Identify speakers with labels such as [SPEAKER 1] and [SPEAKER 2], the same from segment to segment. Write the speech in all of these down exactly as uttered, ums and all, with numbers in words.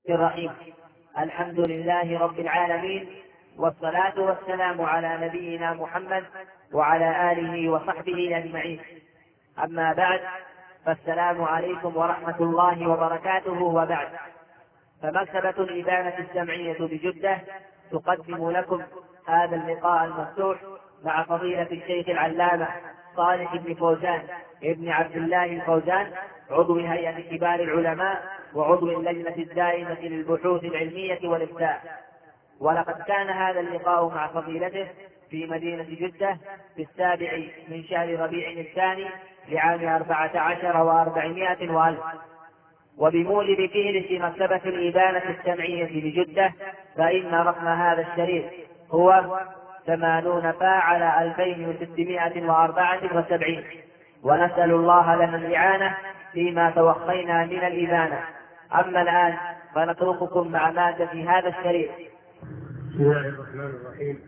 [SPEAKER 1] الرحيم. الحمد لله رب العالمين، والصلاة والسلام على نبينا محمد وعلى آله وصحبه أجمعين. أما بعد، فالسلام عليكم ورحمة الله وبركاته. وبعد، فمكتبة الإبانة السمعية بجدة تقدم لكم هذا اللقاء المفتوح مع فضيلة الشيخ العلامة صالح بن فوزان ابن عبد الله الفوزان، عضو هيئة كبار العلماء وعضو اللجنة الدائمة للبحوث العلمية والإفتاء. ولقد كان هذا اللقاء مع فضيلته في مدينة جدة في السابع من شهر ربيع الثاني لعام أربعة عشر وأربعمائة وألف، وبموجب فهرس مكتبة الإبانة السمعية بجدة فإن رقم هذا الشريط هو ثمانون فاعل ألفين وستمائة وأربعة وسبعين، ونسأل الله لنا الإعانة فيما توخينا من الإبانة. أما الآن فنترككم مع مادة في هذا الشريط.
[SPEAKER 2] بسم الله الرحمن الرحيم.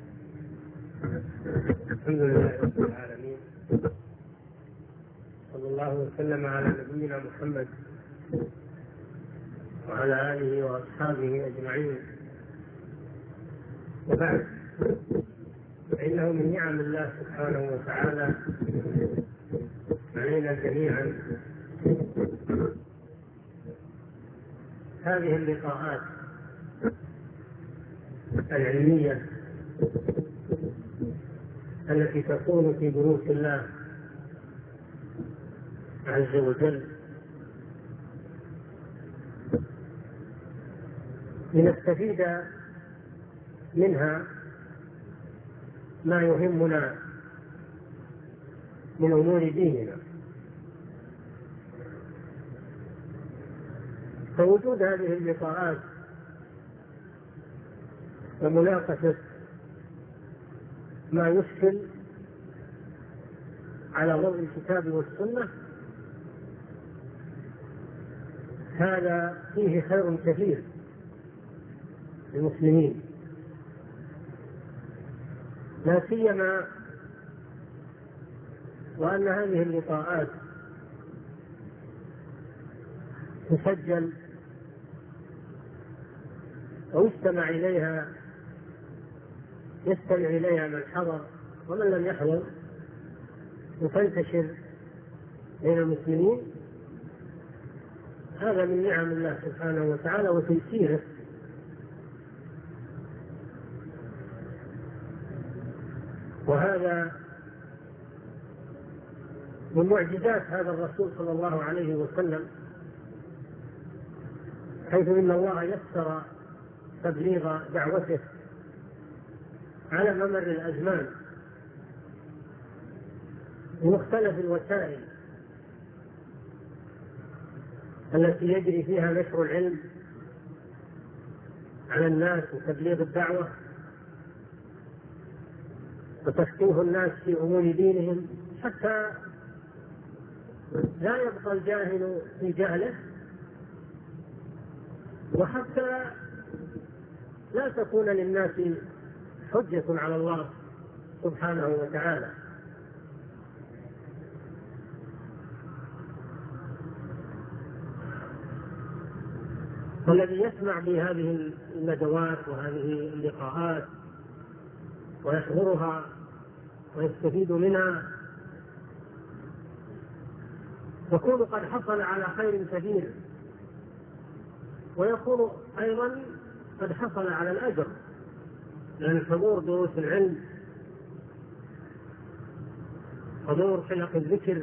[SPEAKER 2] الحمد لله رب العالمين، صلى الله وسلم على نبينا محمد وعلى آله وأصحابه أجمعين. وبعد، فإنه من نعم الله سبحانه وتعالى علينا جميعا هذه اللقاءات العلمية التي تكون في بيوت الله عز وجل، لنستفيد منها ما يهمنا من أمور ديننا. فوجود هذه اللقاءات ومناقشة ما يشكل على ضوء الكتاب والسنة هذا فيه خير كثير للمسلمين، لا سيما وأن هذه اللقاءات تسجل ويستمع إليها يستمع إليها من حضر ومن لم يحضر، وتنتشر بين المسلمين. هذا من نعم الله سبحانه وتعالى وتيسيره. وهذا من معجزات هذا الرسول صلى الله عليه وسلم، حيث إن الله يسر تبليغ دعوته على ممر الأزمان بمختلف الوسائل التي يجري فيها نشر العلم على الناس وتبليغ الدعوة وتفقيه الناس في أمور دينهم، حتى لا يبقى الجاهل في جهله، وحتى لا تكون للناس حجة على الله سبحانه وتعالى. والذي يسمع بهذه الندوات وهذه اللقاءات ويحضرها ويستفيد منها يكون قد حصل على خير كثير، ويكون أيضا قد حصل على الأجر، لأن حضور دروس العلم، حضور حلق الذكر،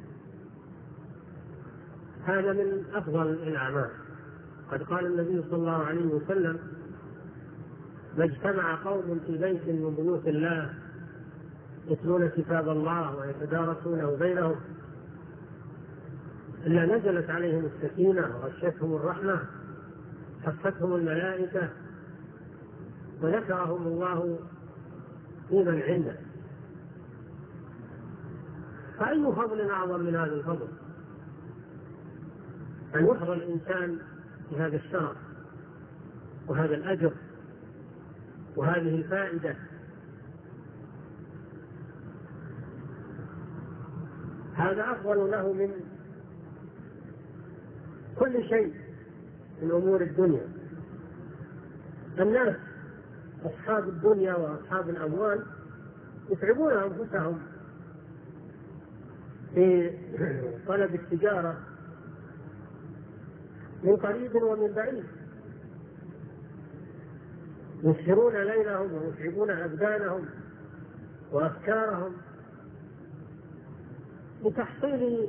[SPEAKER 2] هذا من أفضل الأعمال. قد قال النبي صلى الله عليه وسلم: ما اجتمع قوم في بيت من بيوت الله يتلون كتاب الله ويتدارسونه بينهم إلا نزلت عليهم السكينة وغشتهم الرحمة، حفتهم الملائكة، وذكرهم الله في من عنده. فأي فضل أعظم من هذا الفضل أن يحظى الإنسان بهذا الشرف وهذا الأجر وهذه الفائدة. هذا أفضل له من كل شيء من أمور الدنيا. الناس أصحاب الدنيا وأصحاب الأموال يتعبون أنفسهم في طلب التجارة من قريب ومن بعيد، يسهرون ليلهم ويتعبون أبدانهم وأفكارهم لتحصيل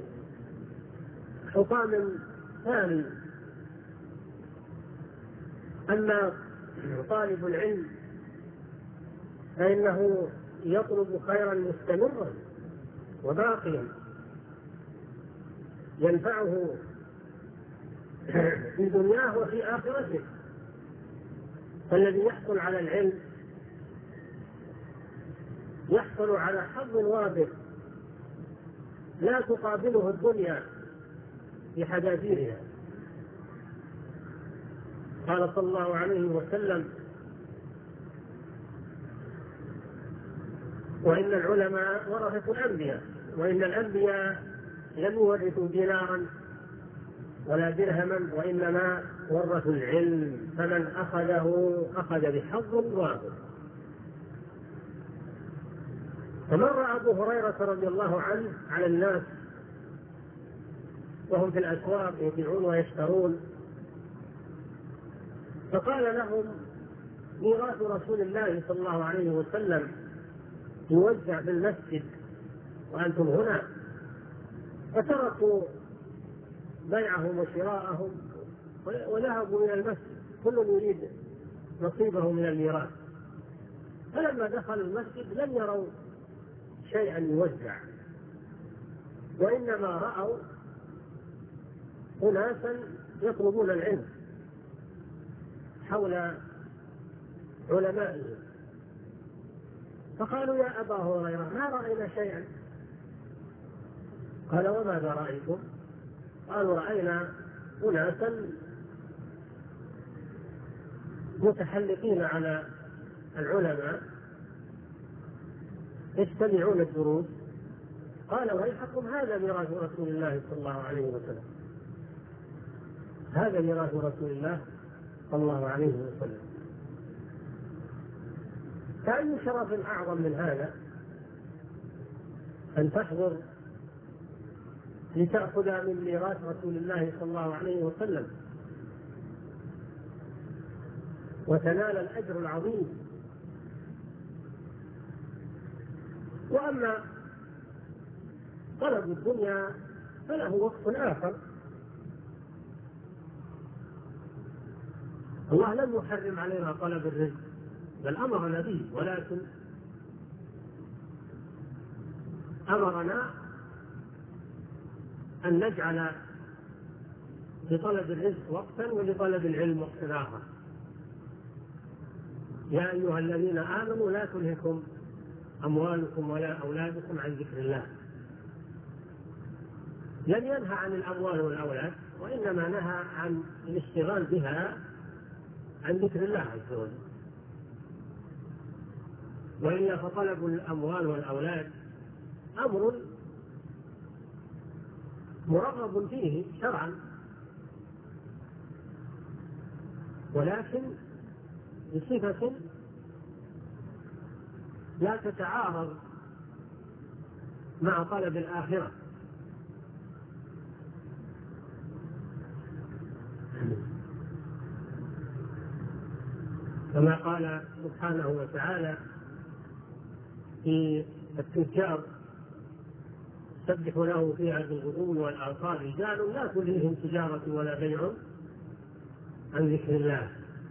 [SPEAKER 2] حطام ثاني. أما طالب العلم فإنه يطلب خيرا مستمرا وباقيا ينفعه في دنياه وفي آخرته. فالذي يحصل على العلم يحصل على حظ وافر لا تقابله الدنيا بحذافيرها. قال صلى الله عليه وسلم: وإن العلماء ورثة الأنبياء، وإن الأنبياء لم يورثوا دينارا ولا درهما، وإنما ورثوا العلم، فمن أخذه أخذ بحظ وافر. فمر أبو هريرة رضي الله عنه على الناس وهم في الأسواق يبيعون ويشترون، فقال لهم: ميراث رسول الله صلى الله عليه وسلم يوزع بالمسجد وأنتم هنا. فتركوا بيعهم وشراءهم وذهبوا إلى المسجد، كل يريد نصيبه من الميراث. فلما دخلوا المسجد لم يروا شيئا يوزع، وإنما رأوا أناسا يطلبون العلم حول علمائهم. فقالوا: يا أبا هريرة ما رأينا شيئا. قال: وماذا رأيتم؟ قالوا: رأينا أناسا متحلقين على العلماء يستمعون الدروس. قال: ويحكم هذا ميراث رسول الله صلى الله عليه وسلم، هذا ميراث رسول الله صلى الله عليه وسلم. فأي شرف أعظم من هذا أن تحضر لتأخذ من ميراث رسول الله صلى الله عليه وسلم وتنال الأجر العظيم. وأما طلب الدنيا فله وقت آخر. الله لم يحرم علينا طلب الرزق، بل أمرنا به، ولكن أمرنا أن نجعل لطلب الرزق وقتا ولطلب العلم وقتا آخر. يا أيها الذين آمنوا لا تلهكم أموالكم ولا أولادكم عن ذكر الله. لم ينهى عن الأموال والأولاد، وإنما نهى عن الاشتغال بها عن ذكر الله عز وجل. وإلا فطلب الأموال والأولاد أمر مرغب فيه شرعا، ولكن بصفة لا تتعارض مع طلب الآخرة. كما قال سبحانه وتعالى في التجار: سبح له فيها بالغدو والآصال رجال لا تلهيهم تجارة ولا بيع عن ذكر الله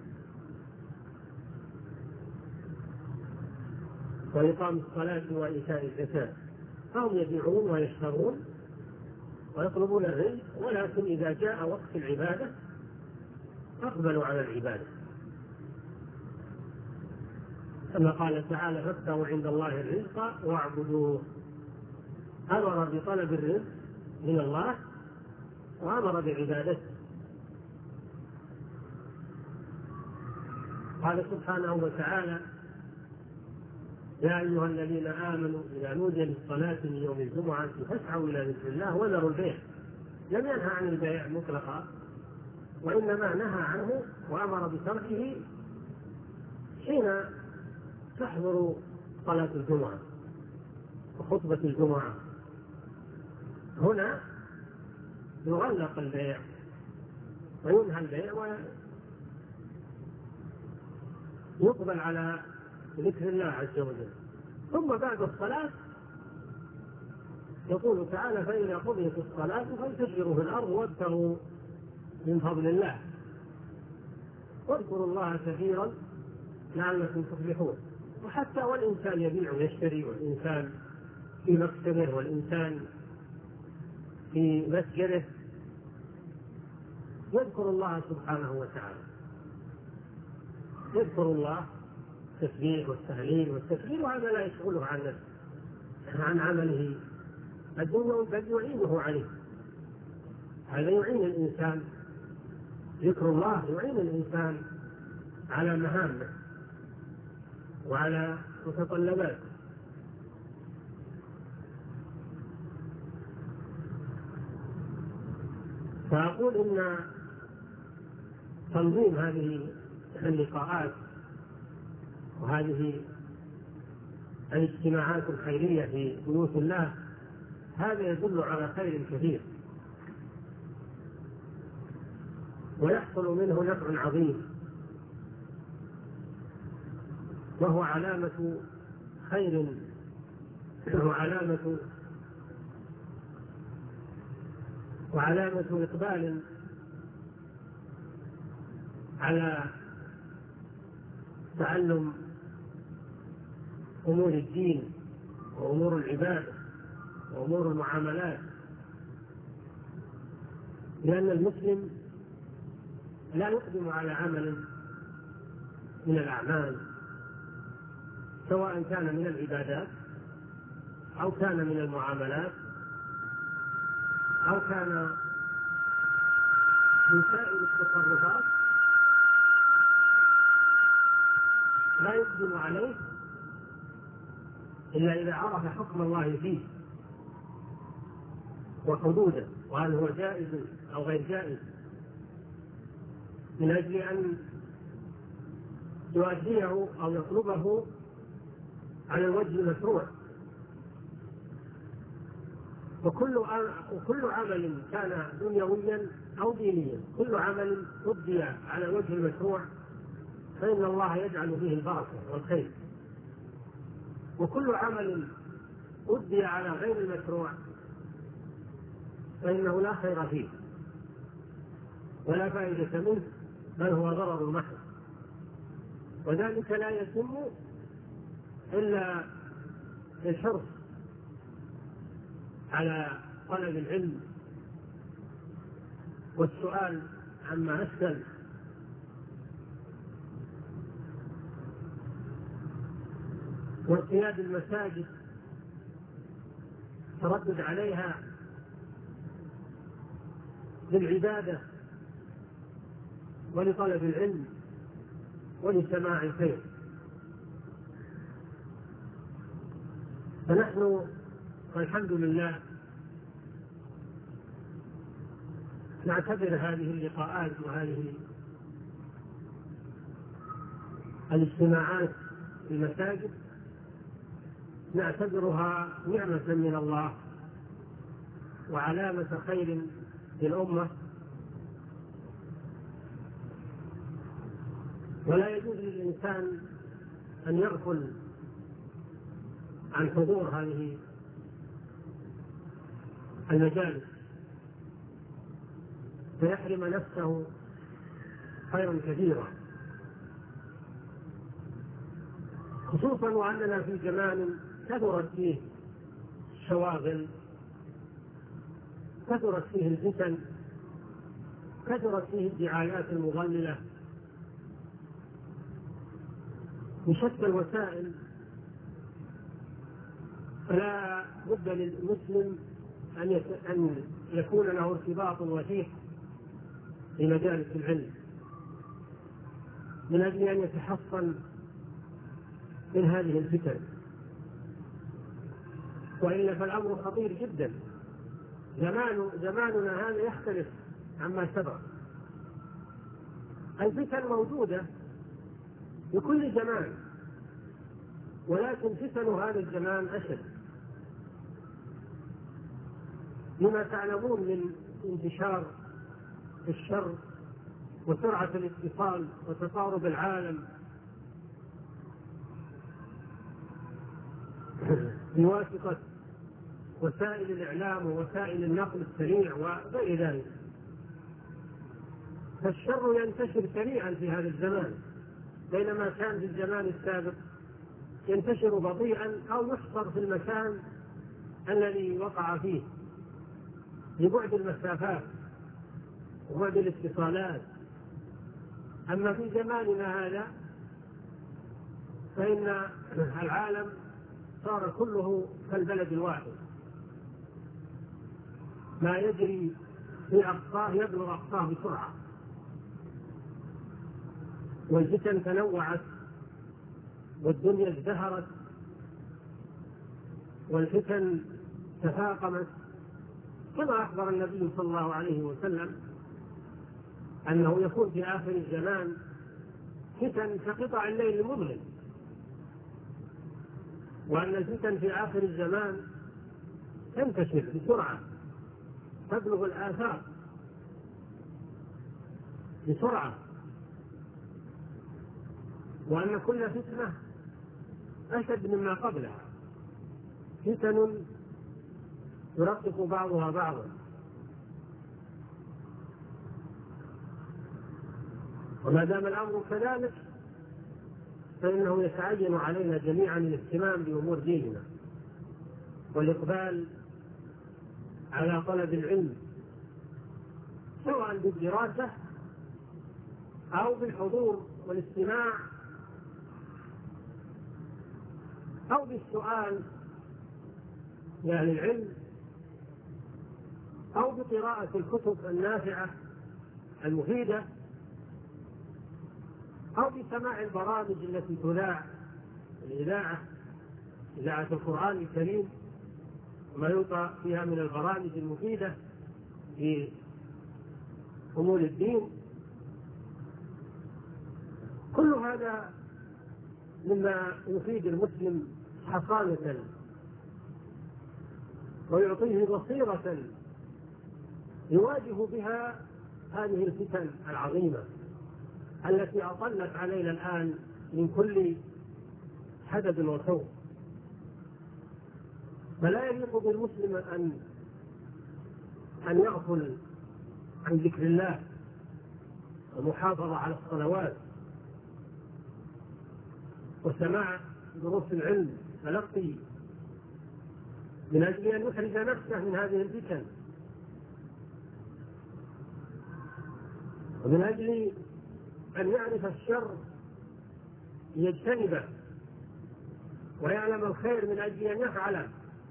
[SPEAKER 2] وإقام الصلاة وإيتاء الزكاة. فهم يبيعون ويشترون ويطلبون الرزق، ولكن إذا جاء وقت العبادة أقبلوا على العبادة. كما قال تعالى: فابتغوا عند الله الرزق واعبدوه. أمر بطلب الرزق من الله وأمر بعبادته. قال سبحانه وتعالى: يا أيها الذين آمنوا إذا نودي للصلاة من يوم الجمعة فاسعوا إلى ذكر الله وذروا البيع. لم ينهى عن البيع مطلقا، وإنما نهى عنه وأمر بتركه حين تحضر صلاة الجمعة وخطبة الجمعة. هنا يغلق البيع وينهى البيع ويقبل على ذكر الله عز وجل. ثم بعد الصلاة يقول تعالى: فإذا قضيت الصلاة فانتشروا في الأرض وابتغوا من فضل الله واذكروا الله كثيرا لعلكم تفلحون. وحتى والإنسان يبيع ويشتري، والإنسان في مكتبه، والإنسان في مسجده، يذكر الله سبحانه وتعالى، يذكر الله التسبيح والتهليل والتكبير، وهذا لا يشغله عن نفسه عن عمله الدنيوي بل يعينه عليه. هذا يعين الإنسان، ذكر الله يعين الإنسان على مهامه وعلى متطلباته. فأقول إن تنظيم هذه اللقاءات وهذه الاجتماعات الخيرية في بيوت الله هذا يدل على خير كثير، ويحصل منه نفع عظيم، وهو علامة خير وعلامة وعلامة إقبال على تعلم أمور الدين وأمور العبادة وأمور المعاملات. لأن المسلم لا يقدم على عمل من الأعمال، سواء كان من العبادات أو كان من المعاملات أو كان من سائر التصرفات، لا يقدم عليه إلا إذا عرف حكم الله فيه وحدوده، وهل هو جائز أو غير جائز، من أجل أن يؤديه أو يطلبه على الوجه المشروع. وكل وكل عمل كان دنيويا أو دينيا، كل عمل أدي على الوجه المشروع فإن الله يجعل فيه البركة والخير، وكل عمل أدي على غير المشروع فإنه لا خير فيه ولا فائدة منه، بل هو ضرر محض. وذلك لا يتم إلا بالحرص على طلب العلم والسؤال عما نسأل، وارتياد المساجد تردد عليها للعبادة ولطلب العلم ولسماع الخير. فنحن والحمد لله نعتبر هذه اللقاءات وهذه الاجتماعات في المساجد نعتبرها نعمة من الله وعلامة خير للأمة، ولا يجوز للإنسان أن يغفل عن حضور هذه المجالس فيحرم نفسه خيرا كثيرا، خصوصا وأننا في زمان كثرت فيه الشواغل، كثرت فيه الفتن، كثرت فيه الدعايات المضللة بشتى الوسائل. فلا بد للمسلم أن يكون له ارتباط وثيق في مجالس العلم من أجل أن يتحصن من هذه الفتن، وإلا فالأمر خطير جدا. زمان زماننا هذا يختلف عما سبق، الفتن موجودة في كل زمان، ولكن فتن هذا الزمان أشد، لما تعلمون من انتشار الشر وسرعة الاتصال وتقارب العالم بواسطة وسائل الإعلام ووسائل النقل السريع وغير ذلك، فالشر ينتشر سريعا في هذا الزمان، بينما كان في الزمان السابق ينتشر بطيئا أو يحصر في المكان الذي وقع فيه لبعد المسافات وبعد الاتصالات. أما في زماننا هذا فإن العالم صار كله كالبلد الواحد، ما يجري في أقصاه يبلغ أقصاه بسرعة، والفتن تنوعت والدنيا ازدهرت والفتن تفاقمت، كما أخبر النبي صلى الله عليه وسلم أنه يكون في آخر الزمان فتن كقطع الليل المظلم، وأن الفتن في آخر الزمان تنتشر بسرعة تبلغ الآفاق بسرعة، وأن كل فتنة أشد مما قبلها، فتن يرقق بعضها بعضا. وما دام الأمر كذلك فإنه يتعين علينا جميعا الاهتمام بأمور ديننا والإقبال على طلب العلم، سواء بالدراسة أو بالحضور والاستماع أو بالسؤال لأهل العلم أو بقراءة الكتب النافعة المفيدة أو بسماع البرامج التي تذاع الإذاعة إذاعة القرآن الكريم وما يلقى فيها من البرامج المفيدة في أمور الدين. كل هذا مما يفيد المسلم حصانة ويعطيه بصيرة يواجه بها هذه الفتن العظيمة التي أطلت علينا الآن من كل حدث وصوب. فلا يليق بالمسلم أن أن يغفل عن ذكر الله والمحافظة على الصلوات وسماع دروس العلم تلقي، من أجل أن يحرز نفسه من هذه الفتن، ومن أجل أن يعرف الشر ليجتنبه ويعلم الخير من أجل أن يفعله.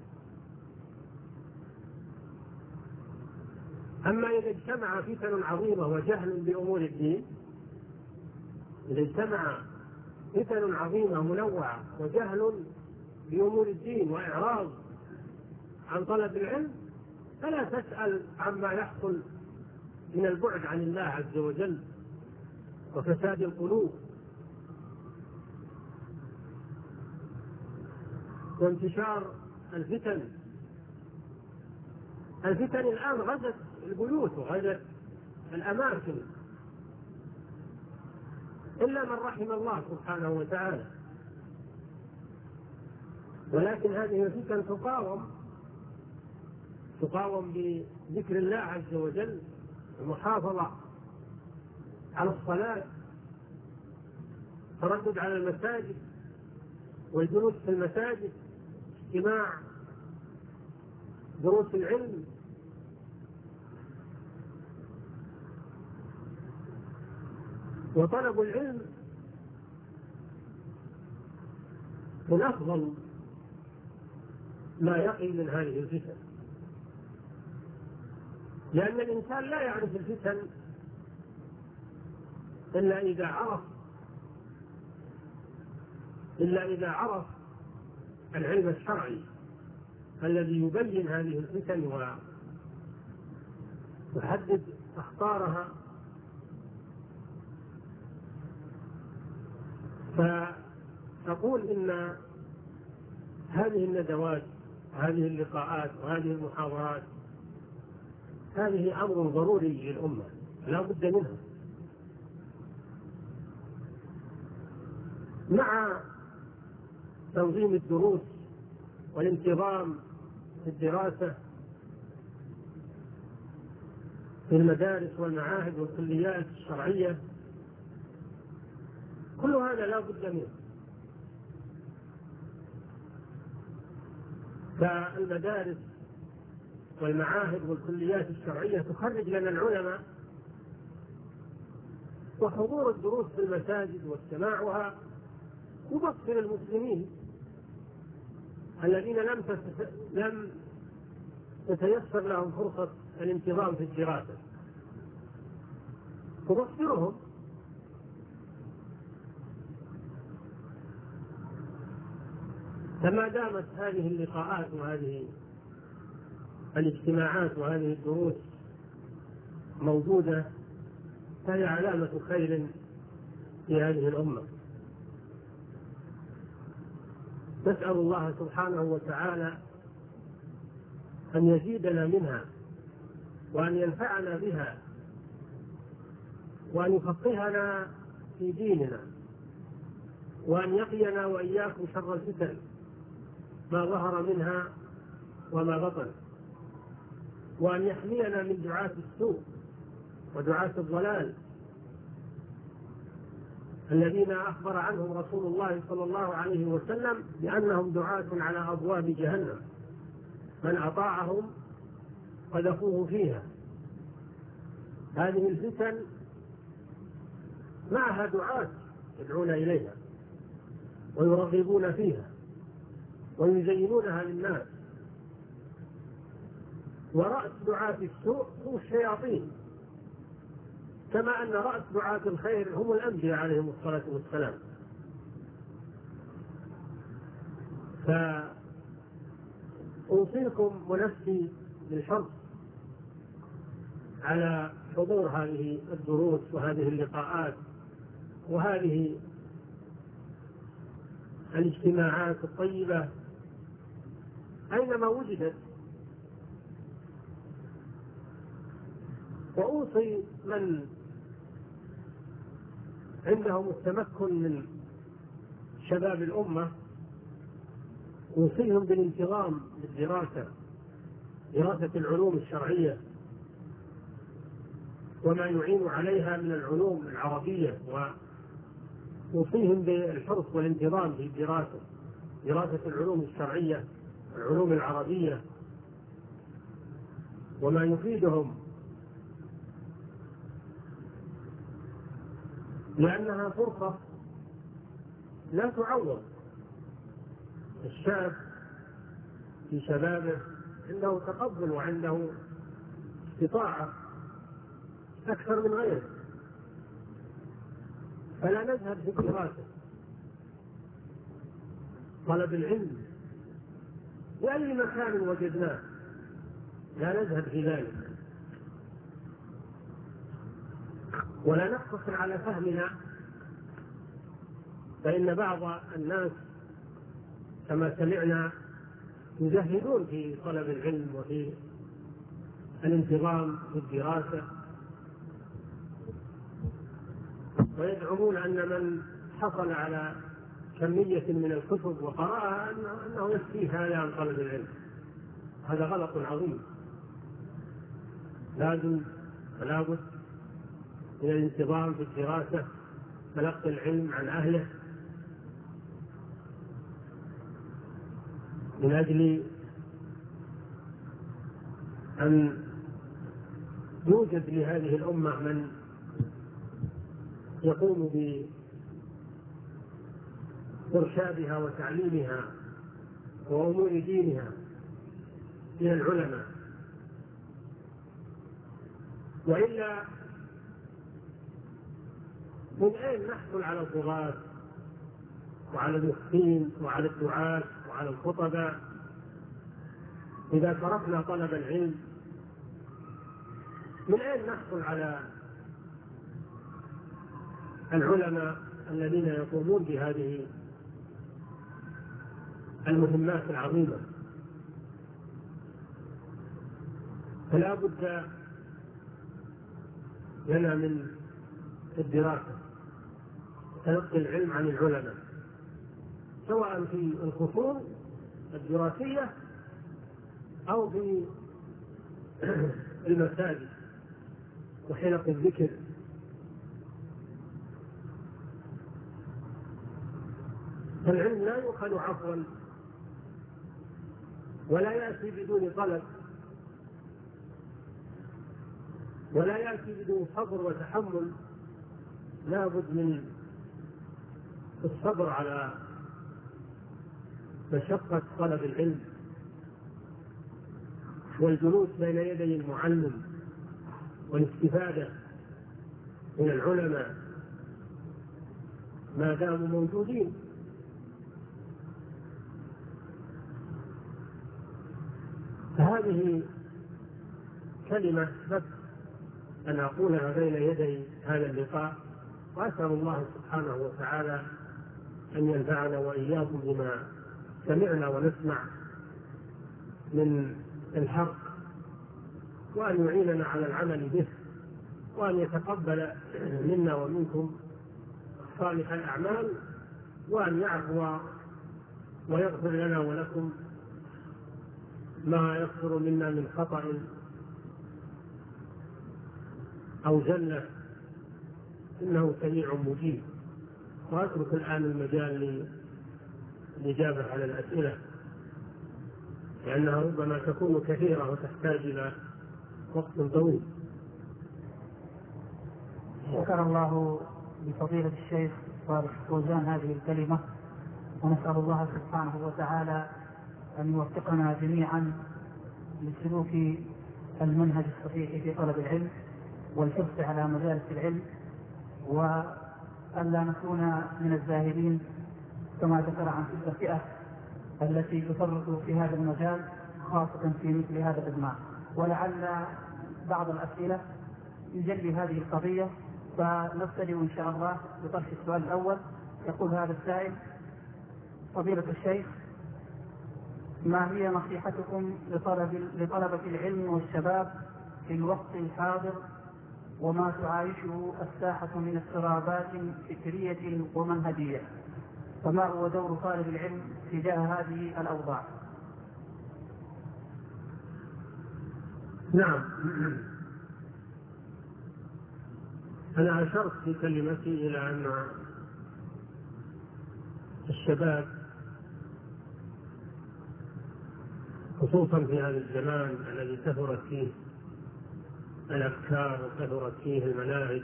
[SPEAKER 2] أما إذا اجتمع فتن عظيمة وجهل بأمور الدين، إذا اجتمع فتن عظيمة منوعة وجهل بأمور الدين وإعراض عن طلب العلم، فلا تسأل عما يحصل من البعد عن الله عز وجل وفساد القلوب وانتشار الفتن. الفتن الآن غزت البيوت وغزت الأماكن إلا من رحم الله سبحانه وتعالى، ولكن هذه الفتن تقاوم تقاوم بذكر الله عز وجل، المحافظة على الصلاة، التردد على المساجد والجلوس في المساجد، استماع دروس العلم، وطلب العلم من أفضل ما يقي من هذه الفتن، لأن الإنسان لا يعرف الفتن إلا إذا عرف إلا إذا عرف العلم الشرعي الذي يبين هذه الفتن ويحدد أخطارها فأقول إن هذه الندوات هذه اللقاءات وهذه المحاضرات هذه أمر ضروري للأمة لا بد منها، مع تنظيم الدروس والانتظام في الدراسة في المدارس والمعاهد والكليات الشرعية. كل هذا لا بد منه. فالمدارس والمعاهد والكليات الشرعية تخرج لنا العلماء، وحضور الدروس في المساجد واستماعها يبصر المسلمين الذين لم لم تتيسر لهم فرصة الانتظام في الدراسة، تبصرهم. فما دامت هذه اللقاءات وهذه الاجتماعات وهذه الدروس موجودة فهي علامة خير في هذه الأمة. نسأل الله سبحانه وتعالى أن يزيدنا منها وأن ينفعنا بها وأن يفقهنا في ديننا وأن يقينا وإياكم شر الفتن ما ظهر منها وما بطن، وأن يحمينا من دعاة السوء ودعاة الضلال الذين أخبر عنهم رسول الله صلى الله عليه وسلم بأنهم دعاة على أبواب جهنم من أطاعهم قذفوه فيها. هذه الفتن معها دعاة يدعون إليها ويرغبون فيها ويزينونها للناس، ورأس دعاة السوء هم الشياطين، كما أن رأس دعاة الخير هم الأنبياء عليهم الصلاة والسلام. فأوصيكم ونفسي بالحرص على حضور هذه الدروس وهذه اللقاءات وهذه الاجتماعات الطيبة أينما وجدت. وأوصي من عندهم التمكن من شباب الأمة، أوصيهم بالانتظام بالدراسة، دراسة العلوم الشرعية وما يعين عليها من العلوم العربية، وأوصيهم بالحرص والانتظام في الدراسة، دراسة العلوم الشرعية العلوم العربية وما يفيدهم، لأنها فرصة لا تعوض. الشاب في شبابه عنده تقبل وعنده استطاعة أكثر من غيره، فلا نذهب في الدراسة طلب العلم بأي مكان وجدناه، لا نذهب في ذلك، ولا نقتصر على فهمنا، فإن بعض الناس كما سمعنا يجهدون في طلب العلم وفي الانتظام في الدراسة، ويزعمون أن من حصل على كمية من الكتب وقرأها أنه يكفيه هذا عن طلب العلم. هذا غلط عظيم. لازم فلا بد من الانتظام في الدراسة، تلقي العلم عن أهله، من أجل أن يوجد لهذه الأمة من يقوم بإرشادها وتعليمها وأمور دينها من العلماء، وإلا من أين نحصل على الضغاة وعلى المفتين وعلى الدعاة وعلى الخطباء إذا تركنا طلب العلم؟ من أين نحصل على العلماء الذين يقومون بهذه المهمات العظيمة. فلا بد لنا من الدراسة، تلقي العلم عن العلماء، سواء في الفصول الدراسية أو في المساجد وحلق الذكر. فالعلم لا يؤخذ عفوا ولا يأتي بدون طلب ولا يأتي بدون صبر وتحمل. لا بد من الصبر على مشقة طلب العلم والجلوس بين يدي المعلم والاستفادة من العلماء ما داموا موجودين. فهذه كلمة بس أن أقولها بين يدي هذا اللقاء، وأسأل الله سبحانه وتعالى أن ينفعنا وإياكم بما سمعنا ونسمع من الحق، وأن يعيننا على العمل به، وأن يتقبل منا ومنكم صالح الأعمال، وأن يعفو ويغفر لنا ولكم ما يغفر منا من خطأ أو زلة، إنه سميع مجيب. وأترك الآن المجال للإجابة على الأسئلة، لأنها ربما تكون كثيرة وتحتاج إلى وقت طويل.
[SPEAKER 3] شكر الله لفضيلة الشيخ صالح فوزان هذه الكلمة، ونسأل الله سبحانه وتعالى أن يوفقنا جميعا لسلوك المنهج الصحيح في طلب العلم والحرص على مجالس العلم، وألا نكون من الزاهدين كما ذكر عن تلك الفئة التي تفرط في هذا المجال خاصة في مثل هذا الإجماع. ولعل بعض الأسئلة يجلي هذه القضية، فنبتدئ إن شاء الله بطرح السؤال الأول. يقول هذا السائل: فضيلة الشيخ، ما هي نصيحتكم لطلب لطلبة العلم والشباب في الوقت الحاضر وما تعايشه الساحة من اضطرابات فكرية ومنهجية؟ فما هو دور طالب العلم تجاه هذه الأوضاع؟
[SPEAKER 2] نعم، أنا أشرت في كلمتي إلى أن الشباب خصوصا في هذا الزمان الذي كثرت فيه الأفكار وكثرت فيه المناهج،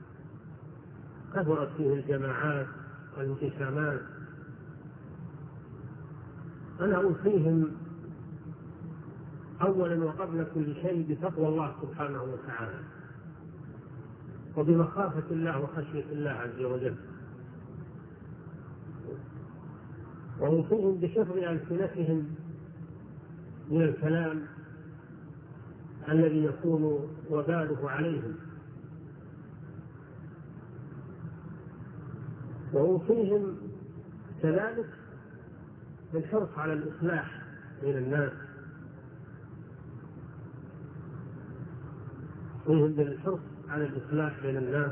[SPEAKER 2] كثرت فيه الجماعات والانقسامات، أنا أوصيهم أولا وقبل كل شيء بتقوى الله سبحانه وتعالى وبمخافة الله وخشية الله عز وجل، وأوصيهم بحفظ ألسنتهم من الكلام الذي يكون وباله عليهم، وأوصيهم كذلك بالحرص على الإصلاح بين الناس، أوصيهم بالحرص على الإصلاح بين الناس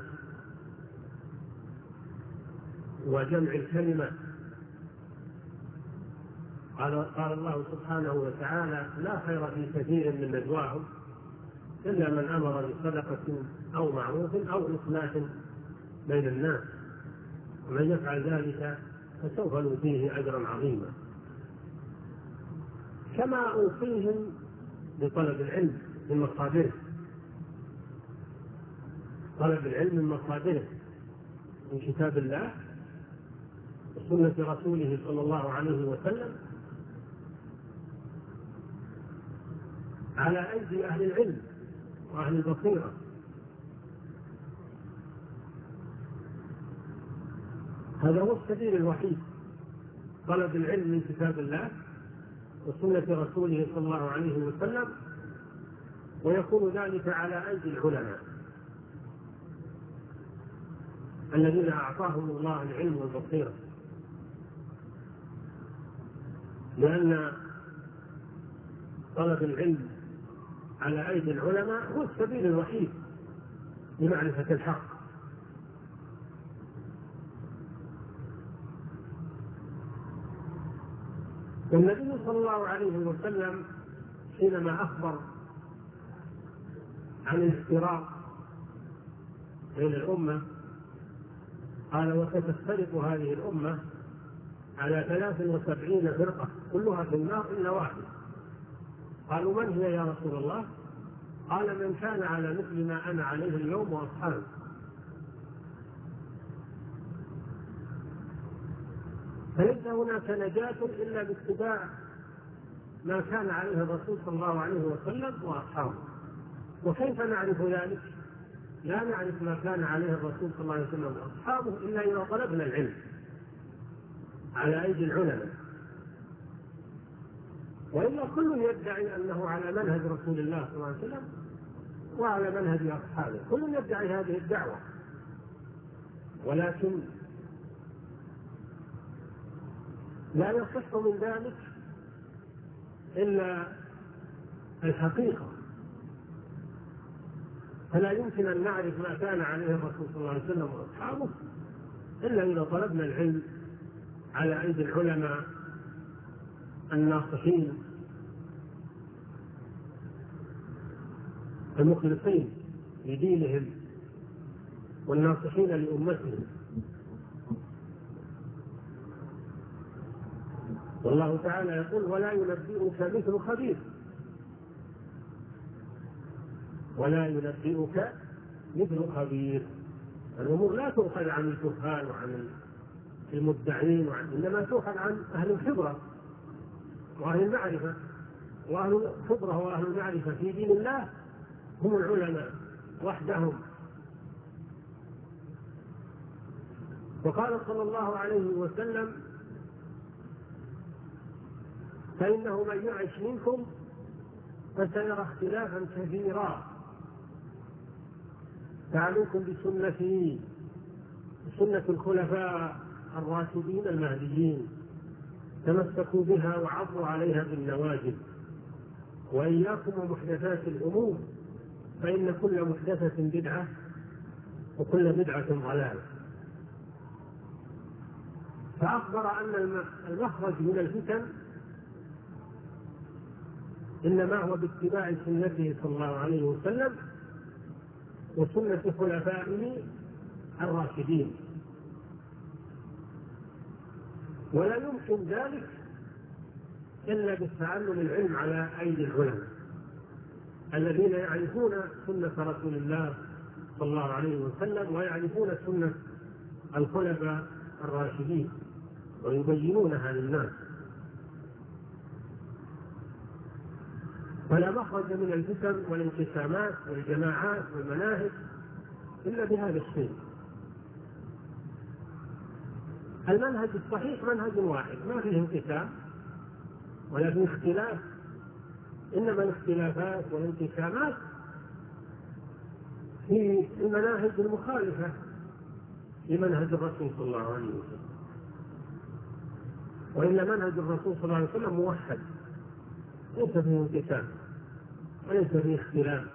[SPEAKER 2] وجمع الكلمة. قال, قال الله سبحانه وتعالى: لا خير في كثير من نجواهم إلا من أمر بصدقة أو معروف أو إصلاح بين الناس، ومن يفعل ذلك فسوف نؤتيه أجرا عظيما. كما أوصيهم بطلب العلم من مصادره، طلب العلم من مصادره من كتاب الله وسنة رسوله صلى الله عليه وسلم على أيدي أهل العلم وأهل البصيرة. هذا هو السبيل الوحيد، طلب العلم من كتاب الله وسنة رسوله صلى الله عليه وسلم، ويكون ذلك على أيدي العلماء الذين أعطاهم الله العلم والبصيرة، لأن طلب العلم على أيدي العلماء هو السبيل الوحيد لمعرفة الحق. والنبي صلى الله عليه وسلم حينما أخبر عن الافتراق بين الأمة قال: وستفترق هذه الأمة على ثلاث وسبعين فرقة كلها في النار إلا واحدة. قالوا: من هي يا رسول الله؟ قال: من كان على مثل ما أنا عليه اليوم وأصحابي. فليس هناك نجاة إلا باتباع ما كان عليه الرسول صلى الله عليه وسلم وأصحابه. وكيف نعرف ذلك؟ لا نعرف ما كان عليه الرسول صلى الله عليه وسلم وأصحابه إلا إذا طلبنا العلم على أيدي العلماء. وإلا كل يدعي أنه على منهج رسول الله صلى الله عليه وسلم وعلى منهج أصحابه، كل يدعي هذه الدعوة، ولكن لا يصح من ذلك إلا الحقيقة. فلا يمكن أن نعرف ما كان عليه الرسول صلى الله عليه وسلم وأصحابه إلا إذا طلبنا العلم على أيدي العلماء الناصحين المخلصين لدينهم والناصحين لأمتهم. والله تعالى يقول: ولا ينبئك مثل خبير. ولا ينبئك مثل خبير. الأمور لا تؤخذ عن الكهان وعن المدعين وعن، إنما تؤخذ عن أهل الخبرة وأهل المعرفة. وأهل الخبرة وأهل المعرفة في دين الله هم العلماء وحدهم. وقال صلى الله عليه وسلم: فإنه من يعش منكم فسيرى اختلافا كثيرا، فعليكم بسنتي سنة الخلفاء الراشدين المهديين، تمسكوا بها وعضوا عليها بالنواجذ، وإياكم ومحدثات الأمور، فإن كل محدثة بدعة وكل بدعة ضلالة. فأخبر أن المخرج من الفتن إنما هو باتباع سنته صلى الله عليه وسلم وسنة خلفائه الراشدين. ولا يمكن ذلك إلا بالتعلم العلم على أيدي العلماء الذين يعرفون سنة رسول الله صلى الله عليه وسلم ويعرفون سنة الخلفاء الراشدين ويبينونها للناس. فلا مخرج من الفتن والانقسامات والجماعات والمناهج إلا بهذا الشيء. المنهج الصحيح منهج واحد ما فيه انقسام ولا فيه اختلاف، إنما الاختلافات والانقسامات في المناهج المخالفة لمنهج الرسول صلى الله عليه وسلم. وإلا منهج الرسول صلى الله عليه وسلم موحد، ليس فيه انقسام وليس فيه اختلاف.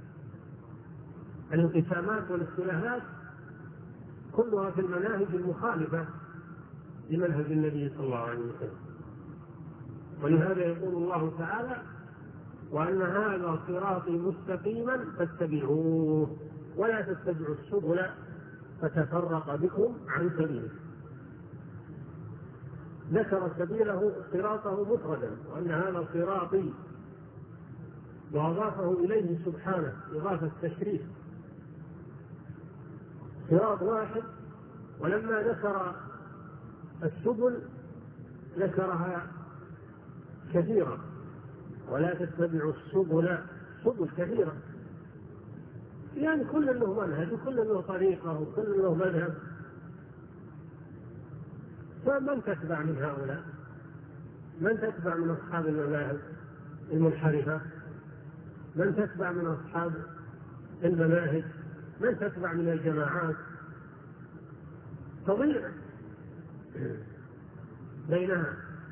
[SPEAKER 2] الانقسامات والاختلافات كلها في المناهج المخالفة لمنهج النبي صلى الله عليه وسلم. ولهذا يقول الله تعالى: وأن هذا صراطي مستقيما فاتبعوه ولا تتبعوا السبل فتفرق بكم عن سبيله. ذكر سبيله صراطه مفردا، وأن هذا صراطي، وأضافه إليه سبحانه إضافة التشريف، صراط واحد. ولما ذكر السبل ذكرها كثيرا: ولا تتبعوا السبل، سبل كثيرة، يعني كل له منهج وكل له طريقة وكل له مذهب. فمن تتبع من هؤلاء؟ من تتبع من أصحاب المذاهب المنحرفة؟ من تتبع من أصحاب المناهج؟ من تتبع من الجماعات؟ تضيع بينها.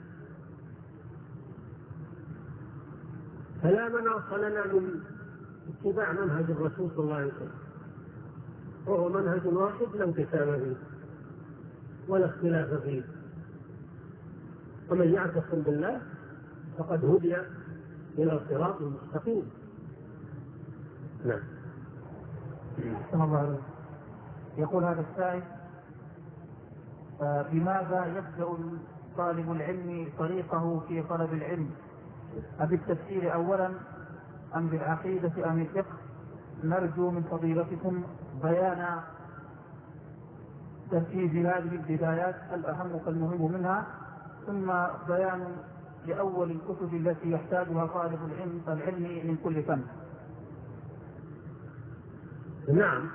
[SPEAKER 2] فلا مناص لنا من اتباع منهج الرسول صلى الله عليه وسلم، وهو منهج واحد لا انقسام فيه ولا اختلاف فيه. ومن يعتصم بالله فقد هدي إلى صراط مستقيم. نعم.
[SPEAKER 3] الله عليه. يقول هذا السائل: بماذا يبدأ طالب العلم طريقه في طلب العلم؟ أبالتفسير أولا أم بالعقيدة أم الفقه؟ نرجو من فضيلتكم بيان تركيز هذه البدايات الأهم فالمهم منها، ثم بيان لأول الكتب التي يحتاجها طالب العلم العلم من كل فن.
[SPEAKER 2] نعم.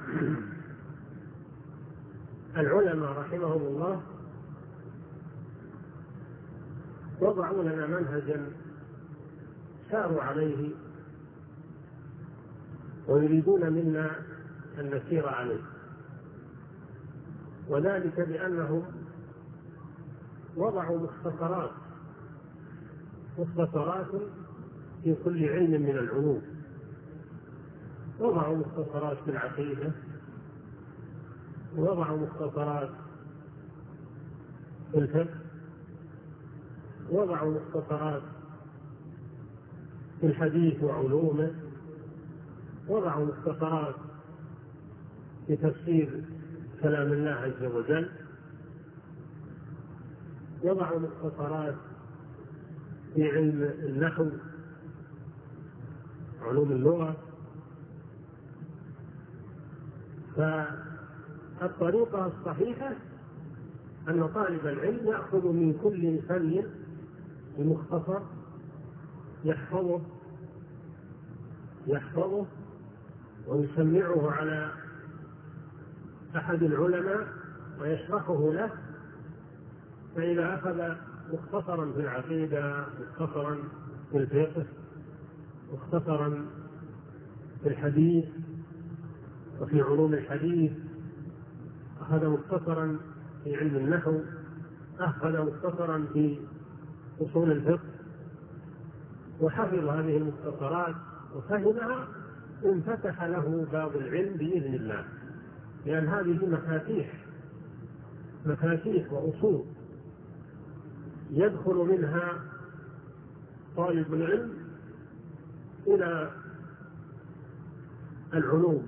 [SPEAKER 2] العلماء رحمهم الله وضعوا لنا منهجا ساروا عليه ويريدون منا أن نسير عليه، وذلك بأنهم وضعوا مختصرات مختصرات في كل علم من العلوم. وضعوا مختصرات في العقيدة، ووضعوا مختصرات في الفقه، وضعوا مختصرات في الحديث وعلومه، وضعوا مختصرات في تفسير كلام الله عز وجل، وضعوا مختصرات في علم النحو، علوم اللغة. فالطريقة الصحيحة أن طالب العلم يأخذ من كل فن المختصر يحفظه يحفظه ويسمعه على أحد العلماء ويشرحه له. فإذا أخذ مختصرا في العقيدة، مختصرا في الفقه، مختصرا في الحديث وفي علوم الحديث، أخذ مختصرا في علم النحو، أخذ مختصرا في أصول الفقه، وحفظ هذه المختصرات وفهمها، انفتح له باب العلم بإذن الله، لأن هذه مفاتيح مفاتيح وأصول يدخل منها طالب العلم إلى العلوم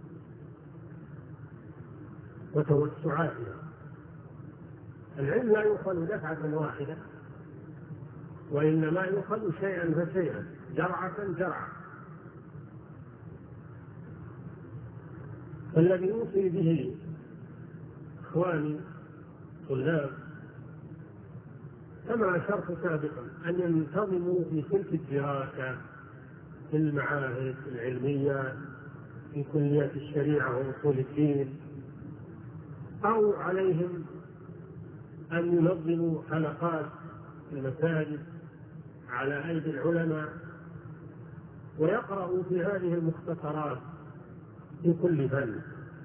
[SPEAKER 2] وتوسعاتها. العلم لا يؤخذ دفعة واحدة، وإنما يؤخذ شيئا فشيئا، جرعة جرعة. فالذي يوصي به إخواني طلاب كما أشرت سابقا أن ينتظموا في تلك الدراسة في المعاهد العلمية، في كليات الشريعة وأصول الدين، أو عليهم أن ينظموا حلقات في المساجد على أيدي العلماء ويقرأوا في هذه المختصرات في كل فن.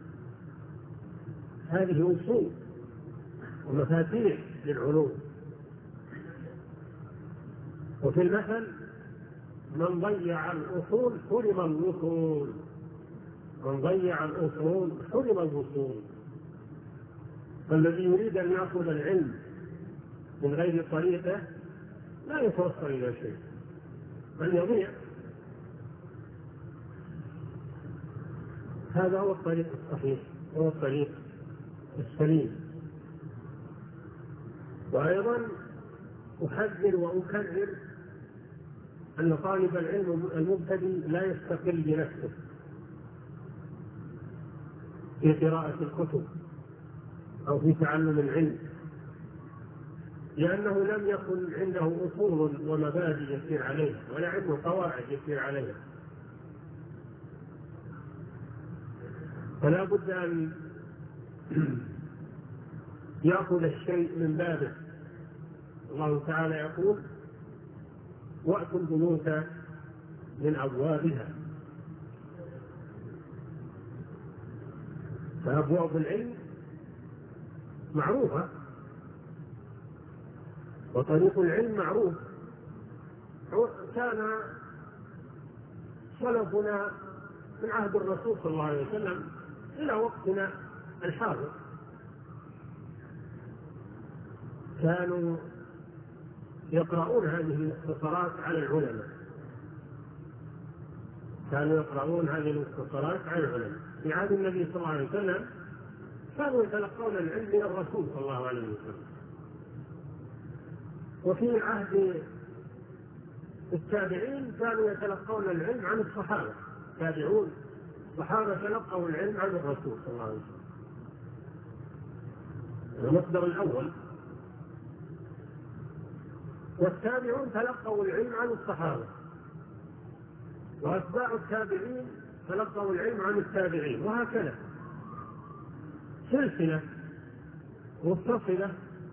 [SPEAKER 2] هذه أصول ومفاتيح للعلوم. وفي المثل: من ضيع الأصول حرم الوصول، من ضيع الأصول حرم الوصول. فالذي يريد أن يأخذ العلم من غير طريقه لا يتوصل إلى شيء، بل يضيع. هذا هو الطريق الصحيح، هو الطريق السليم. وأيضا أحذر وأكرر أن طالب العلم المبتدئ لا يستقل بنفسه في قراءة الكتب أو في تعلم العلم، لأنه لم يكن عنده أصول ومبادئ يسير عليها، ولا عنده قواعد يسير عليها. فلا بد أن يأخذ الشيء من بابه. الله تعالى يقول: وأتوا البيوت من أبوابها. فأبواب العلم معروفة، وطريق العلم معروف. كان سلفنا من عهد الرسول صلى الله عليه وسلم إلى وقتنا الحاضر كانوا يقرؤون هذه المختصرات على العلماء، كانوا يقرؤون هذه المختصرات على العلماء. في عهد النبي صلى الله عليه وسلم كانوا يتلقون العلم من الرسول صلى الله عليه وسلم، وفي عهد التابعين كانوا يتلقون العلم عن الصحابة، تابعون الصحابة تلقوا العلم عن الرسول صلى الله عليه وسلم، المصدر الأول. والتابعون تلقوا العلم عن الصحابة، وأتباع التابعين تلقوا العلم عن التابعين، وهكذا سلسلة متصلة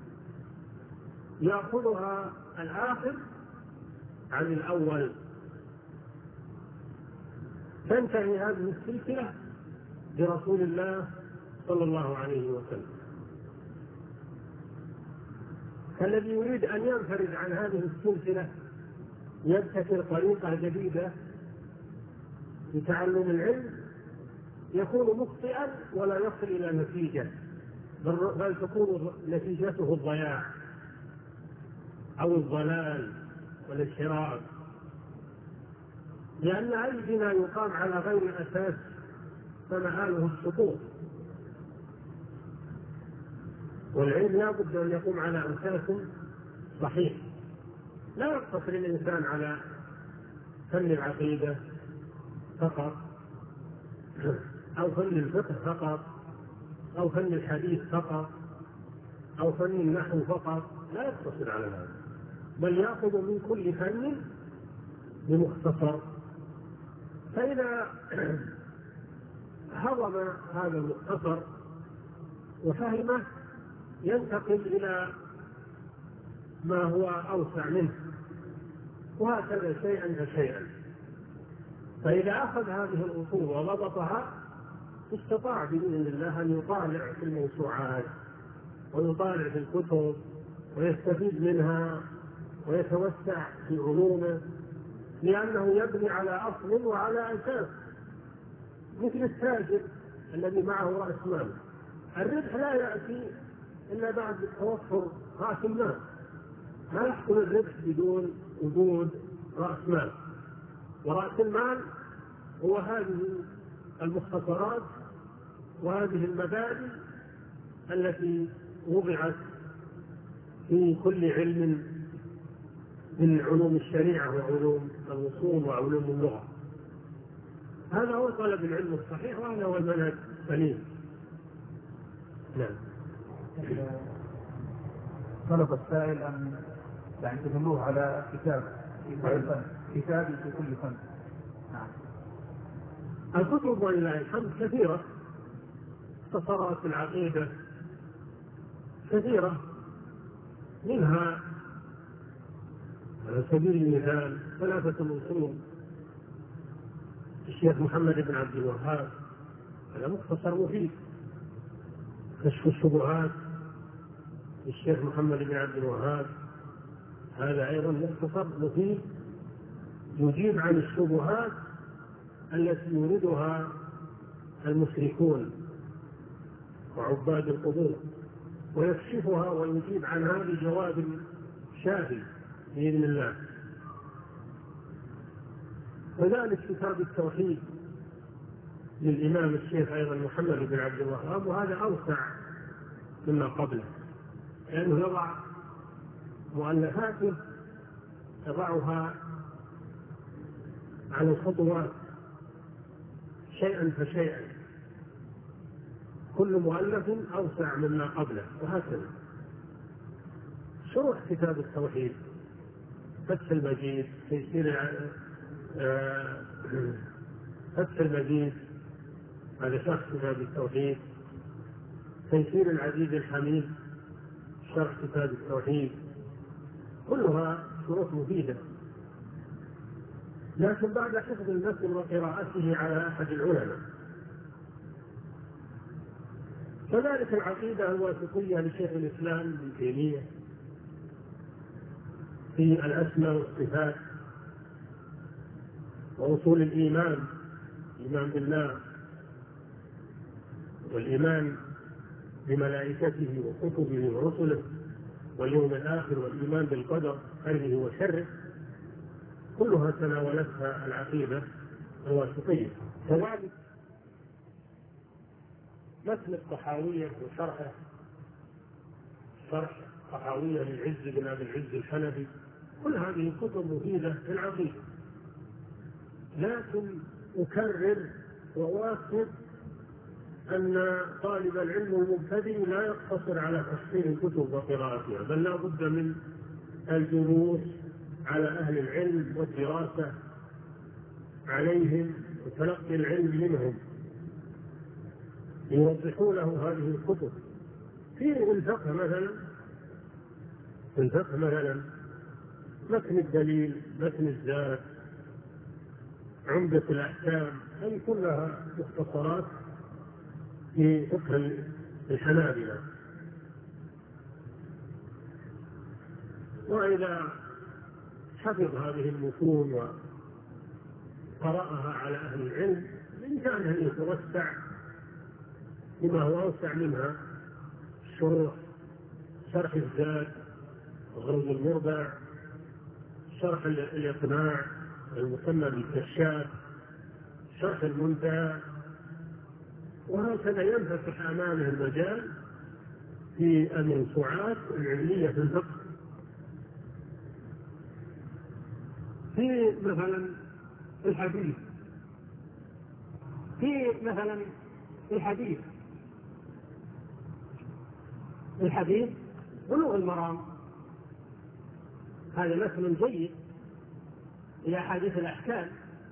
[SPEAKER 2] يأخذها الآخر عن الأول، تنتهي هذه السلسلة برسول الله صلى الله عليه وسلم. فالذي يريد أن ينفرد عن هذه السلسلة يبتكر طريقة جديدة في تعلم العلم يكون مخطئا ولا يصل إلى نتيجة، بل تكون نتيجته الضياع أو الضلال والانحراف، لأن أي بناء يقام على غير أساس فمآله السقوط، والعلم لا بد أن يقوم على أساس صحيح. لا يقتصر الإنسان على فن العقيدة فقط، أو فن الفقه فقط، أو فن الحديث فقط، أو فن النحو فقط، لا يقتصر على هذا، بل يأخذ من كل فن بمختصر. فإذا هضم هذا المختصر وفهمه ينتقل إلى ما هو أوسع منه، وهكذا شيئا فشيئا. فإذا أخذ هذه الأصول وضبطها استطاع بإذن الله أن يطالع في الموسوعات ويطالع في الكتب ويستفيد منها ويتوسع في علومه، لأنه يبني على أصل وعلى أساس، مثل التاجر الذي معه رأس مال. الربح لا يأتي إلا بعد توفر رأس المال، لا يحصل الربح بدون وجود رأس مال، ورأس المال هو هذه المختصرات وهذه المبادئ التي وضعت في كل علم من علوم الشريعة وعلوم الوصول وعلوم اللغة. هذا هو طلب العلم الصحيح، وهذا هو المنهج السليم. نعم.
[SPEAKER 3] طلب السائل أن يعني تدلوه على كتاب في كل فن، كتاب في كل فن. نعم.
[SPEAKER 2] الكتب ولله الحمد كثيرة، اختصارات العقيدة كثيرة، منها على سبيل المثال ثلاثة الأصول الشيخ محمد بن عبد الوهاب، هذا مختصر مفيد. كشف الشبهات الشيخ محمد بن عبد الوهاب، هذا أيضا مختصر مفيد يجيب عن الشبهات التي يريدها المشركون وعباد القبور، ويكشفها ويجيب عنها بجواب شافي بإذن الله. وذلك كتاب التوحيد للإمام الشيخ أيضا محمد بن عبد الوهاب، وهذا أوسع مما قبله، لأنه يضع مؤلفاته يضعها على الخطوات شيئا فشيئا، كل مؤلف أوسع مما قبله، وهكذا. شروح كتاب التوحيد، فتح المجيد، تيسير آه فتح المجيد هذا شرح كتاب التوحيد، تيسير العزيز الحميد شرح كتاب التوحيد، كلها شروح مفيدة، لكن بعد حفظ المتن وقراءته على أحد العلماء. كذلك العقيدة الواسطية لشيخ الإسلام ابن تيمية في الأسماء والصفات وأصول الإيمان، الإيمان بالله والإيمان بملائكته وكتبه ورسله واليوم الآخر والإيمان بالقدر خيره وشره، كلها تناولتها العقيدة الواسطية. كذلك متن الطحاوية وشرحه، شرح الطحاوية للعز بن أبي العز الحنفي، كل هذه الكتب مفيدة في العقيدة، لكن أكرر وأؤكد أن طالب العلم المبتدئ لا يقتصر على تحصيل الكتب وقراءتها، بل لا بد من الجلوس على أهل العلم والدراسة عليهم وتلقي العلم منهم يوضحوا له هذه الكتب. في الفقه مثلا، في الفقه مثلا متن الدليل، متن الزاد، عمدة الأحكام، هذه كلها مختصرات في فقه الحنابلة. وإذا حفظ هذه المتون وقرأها على أهل العلم بإمكانه أن يتوسع بما هو أوسع منها، الشروح، شرح الزاد، غرض المربع، شرح الإقناع المسمى بالكشاف، شرح المنتهى، وهكذا ينفتح أمامه المجال في الموسوعات العلمية في الفقه. في مثلا الحديث، في مثلا الحديث الحديث بلوغ المرام، هذا مثل جيد إلى أحاديث الأحكام،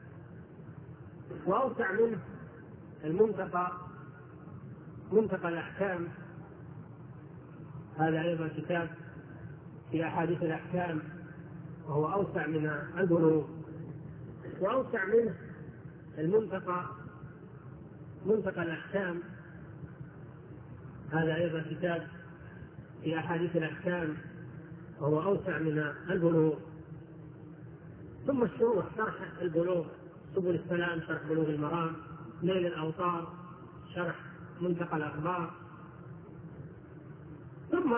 [SPEAKER 2] وأوسع منه المنتقى، منتقى الأحكام، هذا أيضا كتاب في أحاديث الأحكام وهو أوسع من البلوغ. وأوسع منه المنتقى، منتقى الأحكام، هذا أيضا كتاب في أحاديث الأحكام وهو أوسع من البلوغ. ثم الشروح، شرح البلوغ، سبل السلام، شرح بلوغ المرام، نيل الأوطار، شرح منتقى الأخبار. ثم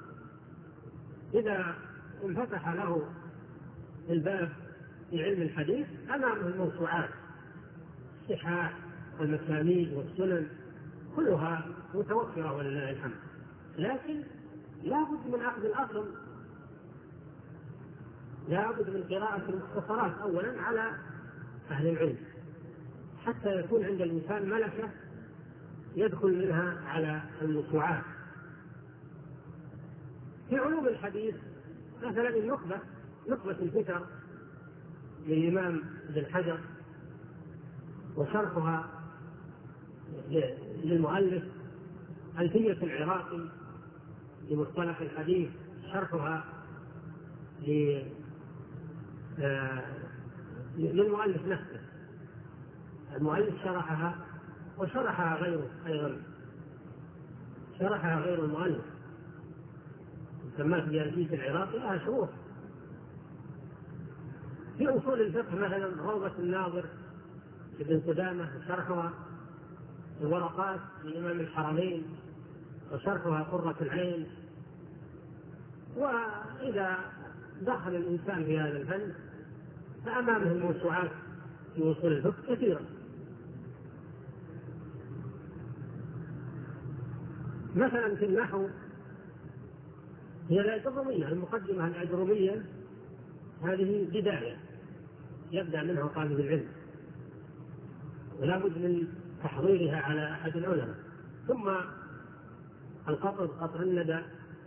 [SPEAKER 2] إذا انفتح له الباب في علم الحديث أمامه الموسوعات، الصحاح والمسانيد والسنن، كلها متوفرة ولله الحمد، لكن لا بد من أخذ الأصل، لا بد من قراءة المختصرات أولا على أهل العلم حتى يكون عند الإنسان ملكة يدخل منها على الموسوعات. في علوم الحديث مثلا النخبة، نخبة الفكر للإمام ابن حجر وشرحها للمؤلف، ألفية العراقي لمصطلح الحديث شرحها للمؤلف نفسه، المؤلف شرحها وشرحها غيره أيضا، شرحها غير المؤلف، سماه بألفية العراقي لها شروح. في أصول الفقه مثلا روضة الناظر ابن قدامة شرحها، الورقات لإمام الحرمين وشرحها قرة العين. وإذا دخل الإنسان في هذا الفن فأمامه الموسوعات في أصول الفقه كثيرة. مثلا في النحو هي الأجرومية، المقدمة الأجرومية هذه بداية يبدأ منها طالب العلم ولا بد من تحضيرها على أحد العلماء. ثم القطر، قطر الندى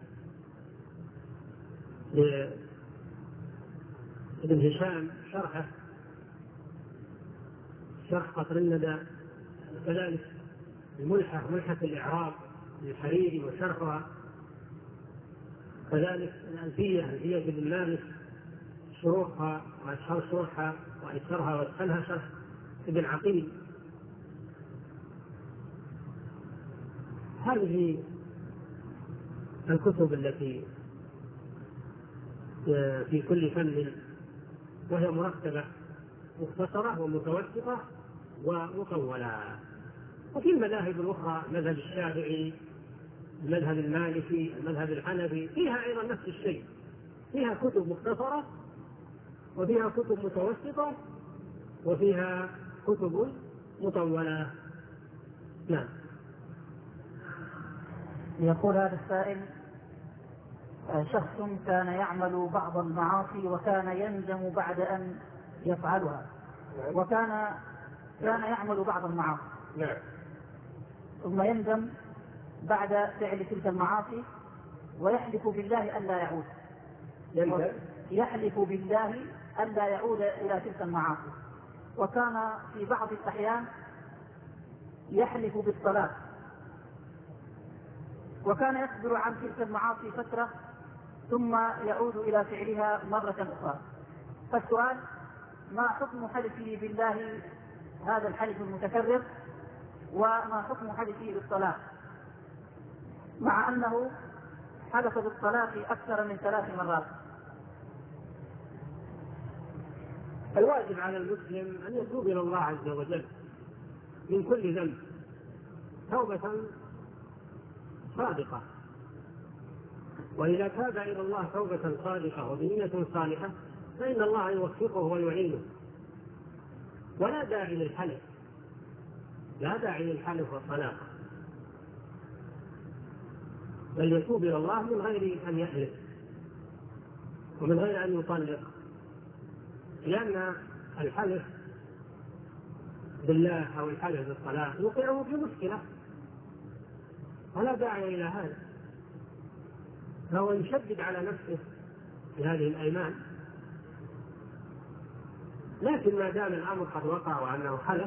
[SPEAKER 2] لابن هشام شرحه، شرح قطر الندى. كذلك الملحة، ملحة الإعراب للحريري وشرحها. كذلك الألفية، ألفية ابن مالك شروحها وأشهر شروحها وأيسرها وأسهلها شرح ابن عقيل. هذه الكتب التي في كل فن وهي مرتبة مختصرة ومتوسطة ومطولة. وفي المذاهب الأخرى مذهب الشافعي، المذهب المالكي، المذهب الحنفي، فيها أيضا نفس الشيء، فيها كتب مختصرة وفيها كتب متوسطة وفيها كتب مطولة. نعم.
[SPEAKER 3] يقول هذا السائل: شخص كان يعمل بعض المعاصي وكان يندم بعد أن يفعلها، وكان كان يعمل بعض المعاصي
[SPEAKER 2] نعم.
[SPEAKER 3] ثم يندم بعد فعل تلك المعاصي ويحلف بالله ألا يعود يحلف بالله ألا يعود إلى تلك المعاصي. وكان في بعض الأحيان يحلف بالصلاة، وكان يصبر عن تلك المعاصي فترة ثم يعود إلى فعلها مرة أخرى. فالسؤال: ما حكم حلفه بالله هذا الحلف المتكرر، وما حكم حلفه بالصلاة مع أنه حلف بالصلاة أكثر من ثلاث مرات؟
[SPEAKER 2] الواجب على المسلم أن يتوب إلى الله عز وجل من كل ذنب توبة صادقة، وإذا تاب إلى الله توبة صادقة وبنية صالحة فإن الله يوفقه ويعينه، ولا داعي للحلف، لا داعي للحلف والطلاق، بل يتوب إلى الله من غير أن يحلف ومن غير أن يطلق، لأن الحلف بالله أو الحلف بالطلاق يوقعه في مشكلة، ولا داعي إلى هذا. فهو يشدد على نفسه في هذه الأيمان، لكن ما دام الأمر قد وقع وأنه حلف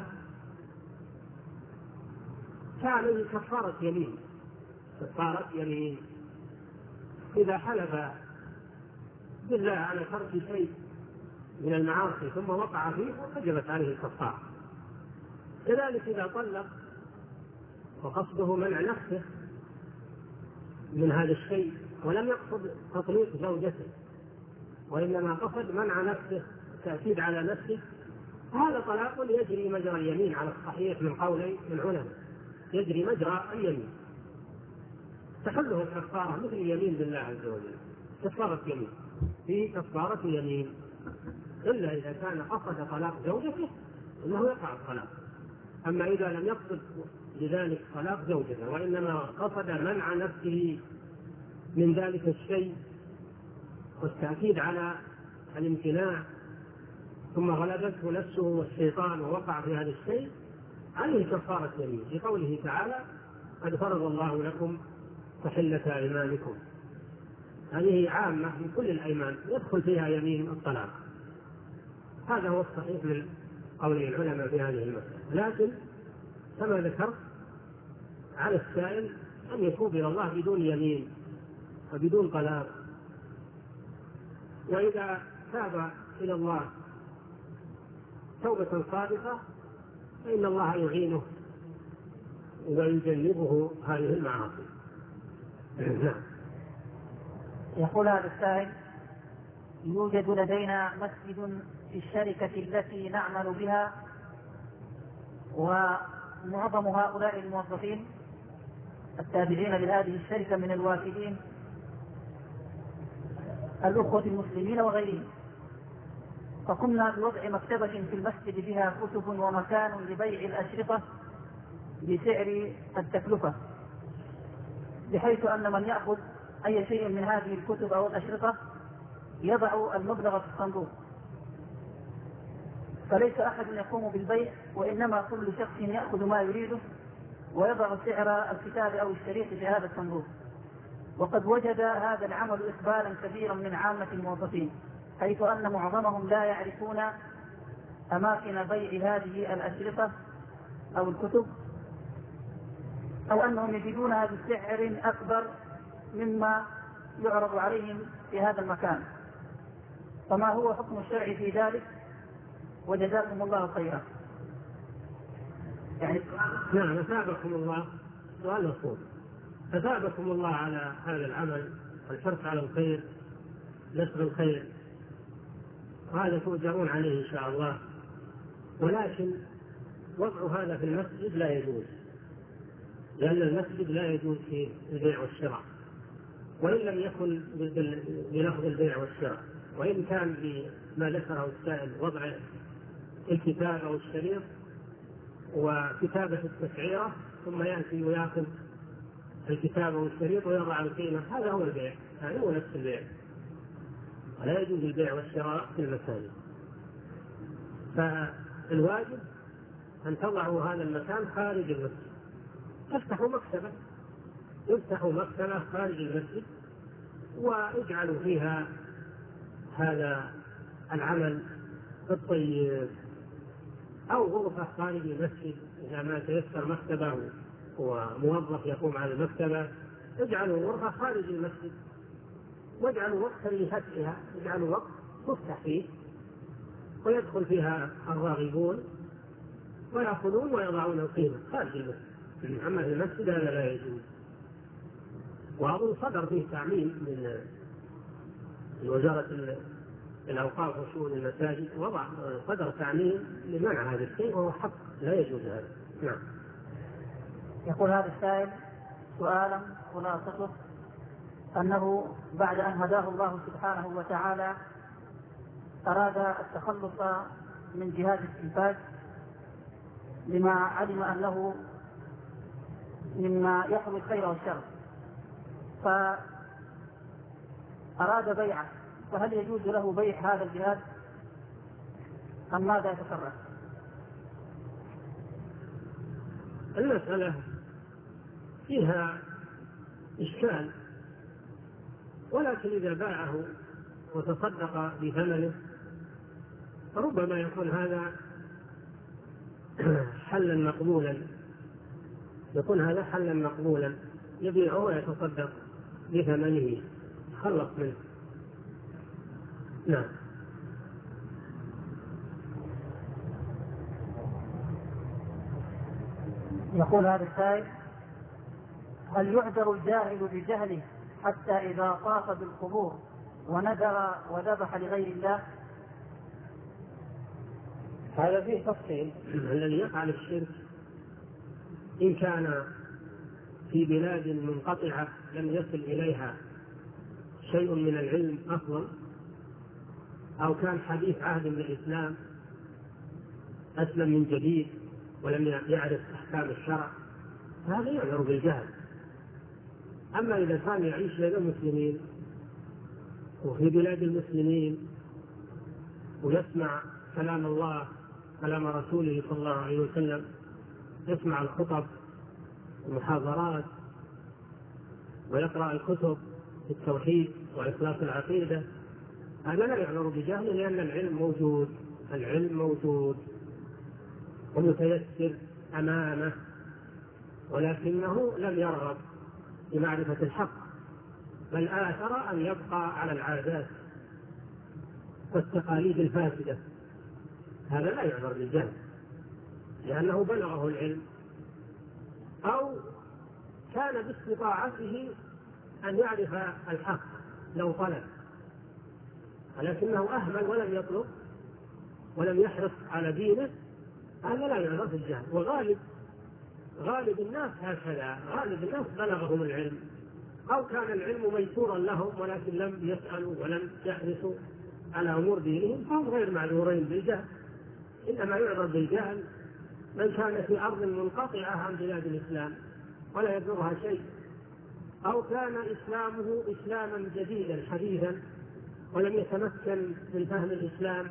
[SPEAKER 2] فعليه كفارة يمين. كفارة يمين إذا حلف بالله على ترك شيء من المعاصي ثم وقع فيه وجبت عليه الكفارة. كذلك إذا طلق وقصده منع نفسه من هذا الشيء ولم يقصد تطليق زوجته وإنما قصد منع نفسه، تأكيد على نفسه، هذا طلاق يجري مجرى اليمين على الصحيح من قولي العلماء، يجري مجرى اليمين، تحله الكفارة مثل اليمين بالله عز وجل، كفارة يمين في كفارة يمين، إلا إذا كان قصد طلاق زوجته إنه يقع الطلاق. أما إذا لم يقصد لذلك طلاق زوجته وإنما قصد منع نفسه من ذلك الشيء والتأكيد على الامتناع ثم غلبته نفسه والشيطان ووقع في هذا الشيء، عليه كفارة يمين، في قوله تعالى: قد فرض الله لكم تحلة أيمانكم. هذه عامة من كل الأيمان يدخل فيها يمين الطلاق. هذا هو الصحيح من قول العلماء في هذه المسألة. لكن كما ذكرت على السائل أن يتوب إلى الله بدون يمين وبدون طلاق، وإذا تاب إلى الله توبة صادقة فإن الله يعينه ويجنبه هذه المعاصي.
[SPEAKER 3] يقول هذا السائل: يوجد لدينا مسجد في الشركة التي نعمل بها، ومعظم هؤلاء الموظفين التابعين لهذه الشركة من الوافدين الأخوة المسلمين وغيرهم، فقمنا بوضع مكتبة في المسجد بها كتب ومكان لبيع الأشرطة بسعر التكلفة، بحيث أن من يأخذ أي شيء من هذه الكتب أو الأشرطة يضع المبلغ في الصندوق، فليس أحد يقوم بالبيع، وإنما كل شخص يأخذ ما يريده ويضع سعر الكتاب أو الشريط في هذا الصندوق. وقد وجد هذا العمل إقبالا كبيرا من عامة الموظفين، حيث أن معظمهم لا يعرفون أماكن بيع هذه الأشرطة أو الكتب، أو أنهم يجدونها بسعر أكبر مما يعرض عليهم في هذا المكان. فما هو حكم الشرع في ذلك؟ وجزاكم الله خيرا.
[SPEAKER 2] يعني نعم، أثابكم الله. سؤال مفهوم. أثابكم الله على هذا العمل والحرص على الخير، نشر الخير، وهذا تؤجرون عليه إن شاء الله. ولكن وضع هذا في المسجد لا يجوز، لأن المسجد لا يجوز فيه البيع والشراء، وإن لم يكن بلفظ البيع والشراء، وإن كان بما ذكره السائل وضع الكتاب أو الشريط وكتابة التسعيرة، ثم يأتي ويأخذ الكتاب أو الشريط ويضع القيمة، هذا هو البيع، هذا هو نفس البيع، ولا يجوز البيع والشراء في المساجد. فالواجب أن تضعوا هذا المكان خارج المسجد، تفتحوا مكتبة، يفتحوا مكتبة خارج المسجد ويجعلوا فيها هذا العمل الطيب، أو غرفة خارج المسجد إذا ما تيسر مكتبة وموظف يقوم على المكتبة، اجعلوا غرفة خارج المسجد، واجعلوا وقتا لفتحها، اجعلوا وقت تفتح فيه ويدخل فيها الراغبون ويأخذون ويضعون القيمة خارج المسجد. أما في المسجد هذا لا يجوز. وأظن صدر فيه تعميم من وزارة الأوقاف وشؤون المساجد، وضع صدر تعميم لمنع هذا الشيء، وهو حق لا يجوز هذا. نعم.
[SPEAKER 3] يقول هذا السائل سؤالا خلاصته أنه بعد أن هداه الله سبحانه وتعالى أراد التخلص من جهاد التلفاز لما علم أنه مما يحوي الخير والشر، فأراد بيعه، فهل يجوز له بيع هذا الجهاد أم ماذا يتصرف؟
[SPEAKER 2] المسألة فيها إشكال، ولكن إذا باعه وتصدق بثمنه ربما يكون هذا حلا مقبولا، يكون هذا حلا مقبولا، يبيعه ويتصدق بثمنه، خلص منه. نعم.
[SPEAKER 3] يقول هذا السائل هل يعذر الجاهل بجهله حتى إذا طاف بالقبور ونذر وذبح لغير الله؟
[SPEAKER 2] هذا فيه تفصيل. الذي يفعل الشرك إن كان في بلاد منقطعة لم يصل إليها شيء من العلم أفضل، أو كان حديث عهد بالإسلام أسلم من جديد ولم يعرف أحكام الشرع، هذا يعذر بالجهل. أما إذا كان يعيش بين المسلمين وفي بلاد المسلمين ويسمع كلام الله كلام رسوله صلى الله عليه وسلم، يسمع الخطب والمحاضرات ويقرأ الكتب في التوحيد وإخلاص العقيدة، هذا لا يعذر بجهل، لأن العلم موجود، العلم موجود ومتيسر أمامه، ولكنه لم يرغب بمعرفة الحق، بل آثر أن يبقى على العادات والتقاليد الفاسدة. هذا لا يعذر بالجهل، لأنه بلغه العلم أو كان باستطاعته أن يعرف الحق لو طلب، ولكنه أهمل ولم يطلب ولم يحرص على دينه، هذا لا يعذر بالجهل. وغالب غالب الناس هكذا، غالب الناس بلغهم العلم أو كان العلم ميسورا لهم ولكن لم يسألوا ولم يحرصوا على أمور دينهم، فهم غير معذورين بالجهل. إنما يعذر بالجهل من كان في أرض منقطعة عن بلاد الإسلام ولا يضرها شيء، أو كان إسلامه إسلاما جديدا حديثا ولم يتمكن من فهم الإسلام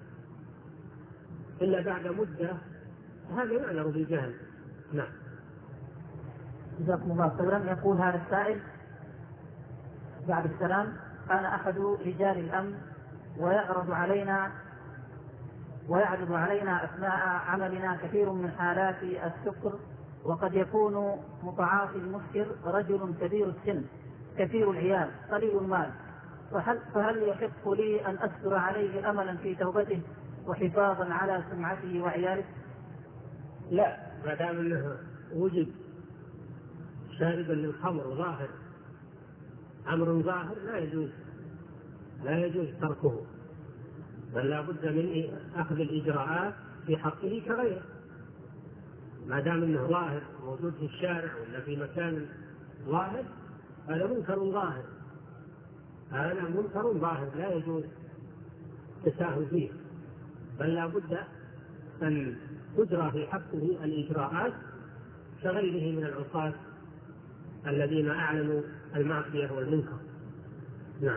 [SPEAKER 2] إلا بعد مدة، هذا يعذر بالجهل. نعم.
[SPEAKER 3] جزاكم الله خيرا. يقول هذا السائل بعد السلام أنا أحد رجال الأمن ويعرض علينا ويعرض علينا أثناء عملنا كثير من حالات السكر، وقد يكون متعاطي المسكر رجل كبير السن كثير العيال قليل المال، فهل, فهل يحق لي أن أستر عليه أملا في توبته وحفاظا على سمعته وعياله؟
[SPEAKER 2] لا، ما دام أنه وجد شاربا للخمر ظاهر أمر ظاهر لا يجوز لا يجوز تركه، بل لا بد من أخذ الإجراءات في حقه كغيره، ما دام أنه ظاهر موجود في الشارع ولا في مكان ظاهر، هذا منكر ظاهر، هذا منكر ظاهر لا يجوز التساهل فيه، بل لا بد أن تجرى في حقه الإجراءات كغيره من العصاة الذين أعلنوا المعصية والمنكر. نعم.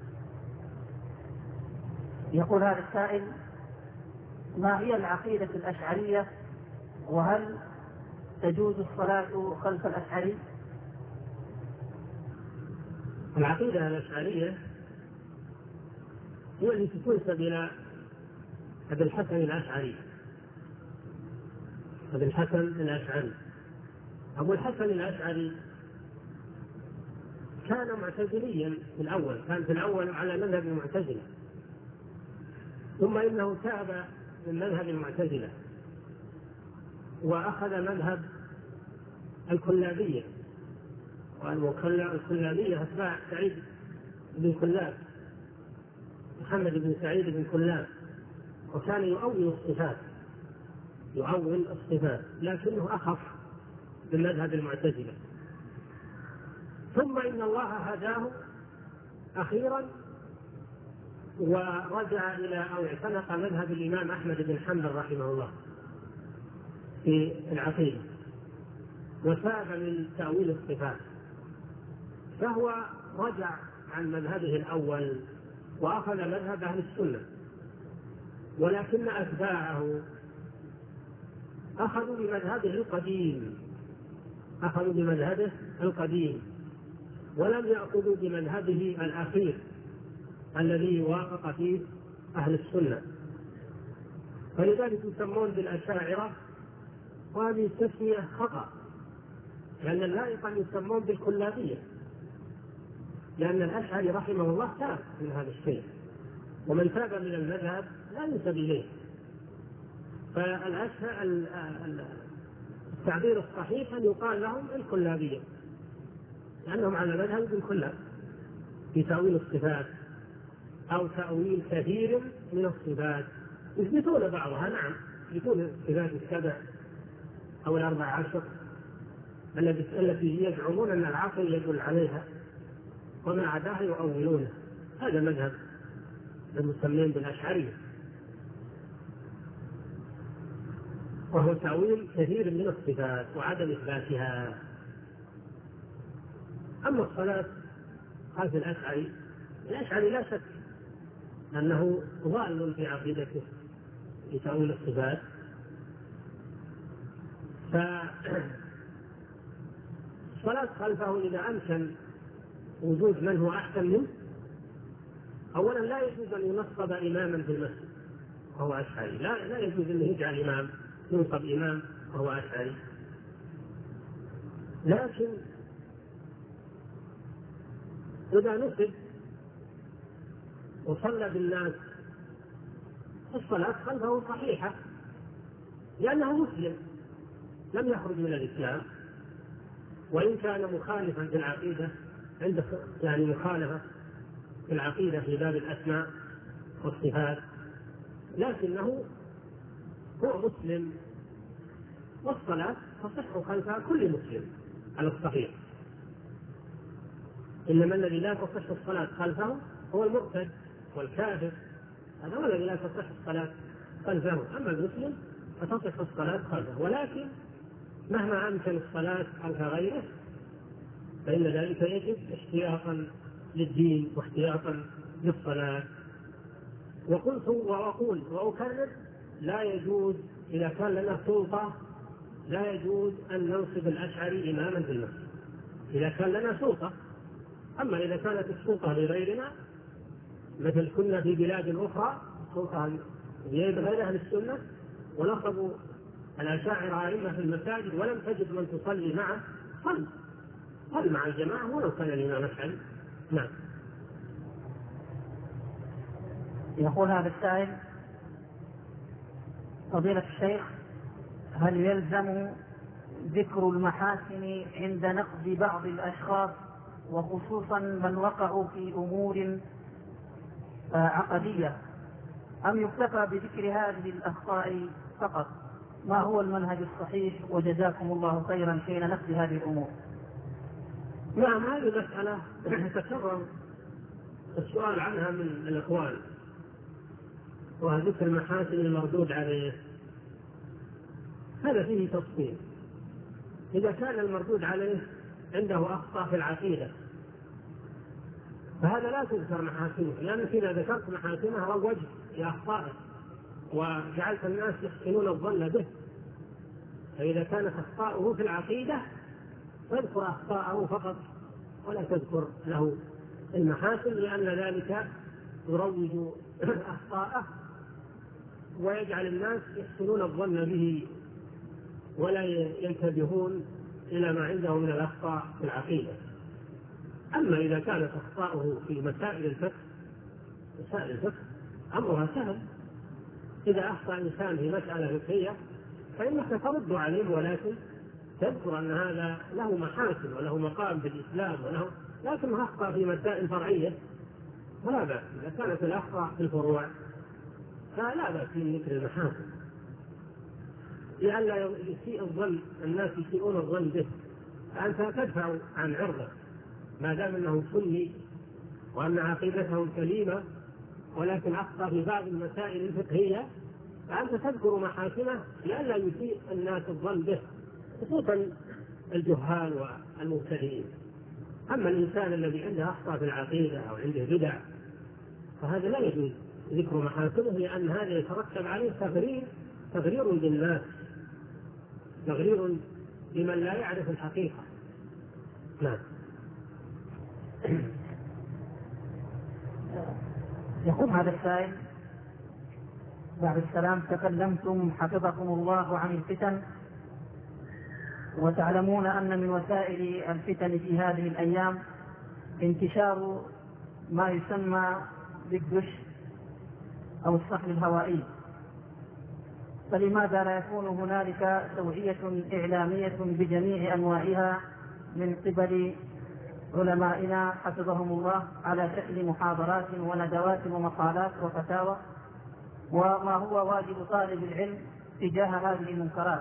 [SPEAKER 3] يقول هذا السائل: ما هي العقيدة الأشعرية، وهل تجوز الصلاة خلف الأشعري؟
[SPEAKER 2] العقيدة الأشعرية هي التي تنسب إلى أبي الحسن الأشعري. أبي الحسن الأشعري أبو الحسن الأشعري كان معتزليا في الأول، كان في الأول على مذهب المعتزلة، ثم إنه تاب من مذهب المعتزلة وأخذ مذهب الكلابية، والكلابية أتباع سعيد بن كلاب، محمد بن سعيد بن كلاب، وكان يؤول الصفات يؤول الصفات لكنه أخف من مذهب المعتزلة. ثم إن الله هداه أخيرا ورجع إلى أو اعتنق مذهب الإمام أحمد بن حنبل رحمه الله في العقيدة، وتاب من تأويل الصفات، فهو رجع عن مذهبه الأول وأخذ مذهب أهل السنة، ولكن أتباعه أخذوا بمذهبه القديم أخذوا بمذهبه القديم ولم يأخذوا بمذهبه الأخير الذي وافق فيه أهل السنة، فلذلك يسمون بالأشاعرة، وهذه التسمية خطأ، لأن اللائق أن يسمون بالكلابية، لأن الأشعري رحمه الله تاب من هذا الشيء، ومن تاب من المذهب لا ينسب إليه. فالتعبير الصحيح أن يقال لهم الكلابية، لأنهم على مذهب ابن كلاب في تأويل الصفات أو تأويل كثير من الصفات، يثبتون بعضها، نعم يثبتون الصفات السبع أو الأربع عشر التي يزعمون أن العقل يدل عليها، وما عداها يؤولونه. هذا مذهب المسمين بالأشعرية، وهو تأويل كثير من الصفات وعدم إثباتها. أما الصلاة خلف الأشعري، الأشعري لا شك أنه ضال في عقيدته في تأويل الصفات، فالصلاة خلفه إذا أمكن وجود من هو أحسن منه، أولا لا يجوز أن ينصب إماما في المسجد وهو أشعري، لا, لا يجوز أن يجعل إمام ينصب إمام وهو أشعري، لكن إذا نصب وصلى بالناس الصلاة خلفه صحيحة، لأنه مسلم لم يخرج من الإسلام، وإن كان مخالفا في العقيدة، عنده يعني مخالفة في العقيدة في باب الأسماء والصفات، لكنه هو مسلم، والصلاة تصح خلف كل مسلم على الصحيح، إنما الذي لا تصح الصلاة خلفه هو المرتد والكافر، هذا هو الذي لا تصح الصلاة خلفه. أما المسلم فتصح الصلاة خلفه، ولكن مهما أمكن الصلاة خلف غيره فإن ذلك يجب احتياطا للدين واحتياطا للصلاة. وقلت وأقول وأكرر: لا يجوز إذا كان لنا سلطة، لا يجوز أن ننصب الأشعري إماما في المسجد إذا كان لنا سلطة. أما إذا كانت السلطة لغيرنا، مثل كنا في بلاد أخرى سلطة بيد غير أهل السنة ونصبوا الأشاعرة أئمة في المساجد ولم تجد من تصلي معه، صل صل مع الجماعة ولو كان الإمام أشعري. نعم.
[SPEAKER 3] يقول هذا السائل: فضيلة الشيخ، هل يلزم ذكر المحاسن عند نقد بعض الأشخاص، وخصوصا من وقعوا في أمور عقدية، أم يكتفى بذكر هذه الأخطاء فقط؟ ما هو المنهج الصحيح؟ وجزاكم الله خيرا حين نقد هذه الأمور.
[SPEAKER 2] نعم، هذه مسألة تكرر السؤال عنها من الإخوان، وذكر المحاسن المردود عليه. هذا فيه تفصيل. إذا كان المردود عليه عنده أخطاء في العقيدة فهذا لا تذكر محاسنه، لأنك إذا ذكرت محاسنه روجت لأخطائه وجعلت الناس يحسنون الظن به. فإذا كانت أخطاؤه في العقيدة تذكر أخطاءه فقط ولا تذكر له المحاسن، لأن ذلك يروج أخطاءه ويجعل الناس يحسنون الظن به ولا ينتبهون إلى ما عنده من الأخطاء في العقيدة. أما إذا كانت أخطاؤه في مسائل الفقه، مسائل الفقه أمرها سهل. إذا أخطأ إنسان في مسألة فقهية فإنك ترد عليه، ولكن تذكر أن هذا له محاسن وله مقام في الإسلام وله، لكن أخطأ في مسائل فرعية فلا بأس. إذا كانت الأخطاء في الفروع فلا بأس من ذكر المحاسن، لئلا يسيء الظن، الناس يسيئون الظن به، فأنت تدفع عن عرضه ما دام أنه سني وأن عقيدته سليمة، ولكن أخطأ في بعض المسائل الفقهية، فأنت تذكر محاسنه لئلا يسيء الناس الظن به، خصوصا الجهال والمبتدئين. أما الإنسان الذي عنده أخطاء في العقيدة أو عنده بدع فهذا لا يجوز ذكر محاسنه، لأن هذا يترتب عليه تغرير تغرير بالناس، تغرير لمن لا يعرف الحقيقة. نعم.
[SPEAKER 3] يقول هذا السائل بعد السلام: تكلمتم حفظكم الله عن الفتن، وتعلمون أن من وسائل الفتن في هذه الأيام انتشار ما يسمى بالدش أو الصحن الهوائي، فلماذا لا يكون هنالك توعية إعلامية بجميع أنواعها من قبل علمائنا حفظهم الله على شكل محاضرات وندوات ومقالات وفتاوى؟ وما هو واجب طالب العلم تجاه هذه المنكرات؟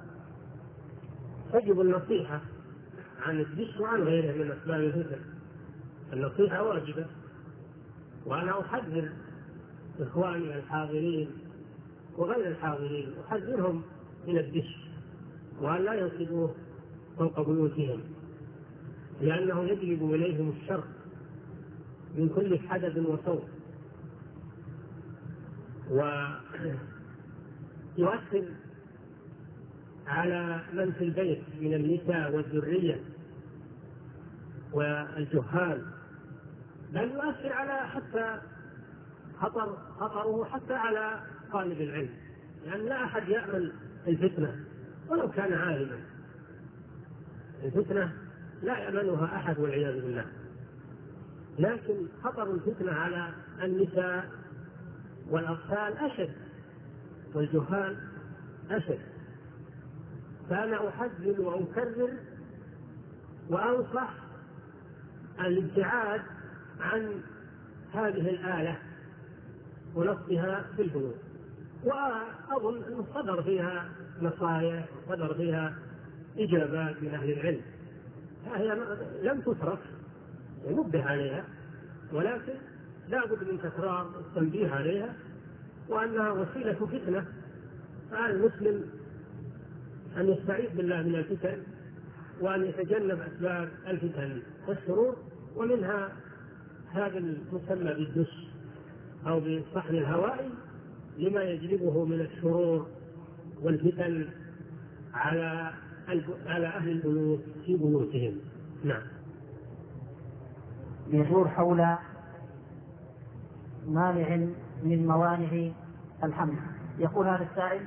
[SPEAKER 2] تجب النصيحة عن الدش وعن غيره من أسباب الفتن. النصيحة واجبة، وأنا أحذر إخواني الحاضرين وغير الحاضرين، أحذرهم من الدش وأن لا ينصبوه فوق بيوتهم، لأنه يجلب إليهم الشر من كل حدث وصوت، ويؤثر على من في البيت من النساء والذرية والجهال، بل يؤثر على حتى خطر خطره حتى على طالب العلم، لأن لا أحد يأمن الفتنة ولو كان عالما. الفتنة لا يأمنها أحد والعياذ بالله، لكن خطر الفتنة على النساء والأطفال أشد والجهال أشد. فأنا أحذر وأكرر وأنصح الابتعاد عن هذه الآلة ونصبها في البيوت، وأظن أنه صدر فيها نصائح وصدر فيها إجابات من أهل العلم، فهي لم تترك ينبه عليها، ولكن لا بد من تكرار التنبيه عليها، وأنها وسيلة فتنة. فعلى المسلم أن يستعيذ بالله من الفتن وأن يتجنب أسباب الفتن والشرور، ومنها هذا المسمى بالدش أو بالصحن الهوائي لما يجلبه من الشرور والفتن على على أهل البيوت في بيوتهم. نعم.
[SPEAKER 3] يدور حول مانع من موانع الحمل. يقول هذا السائل: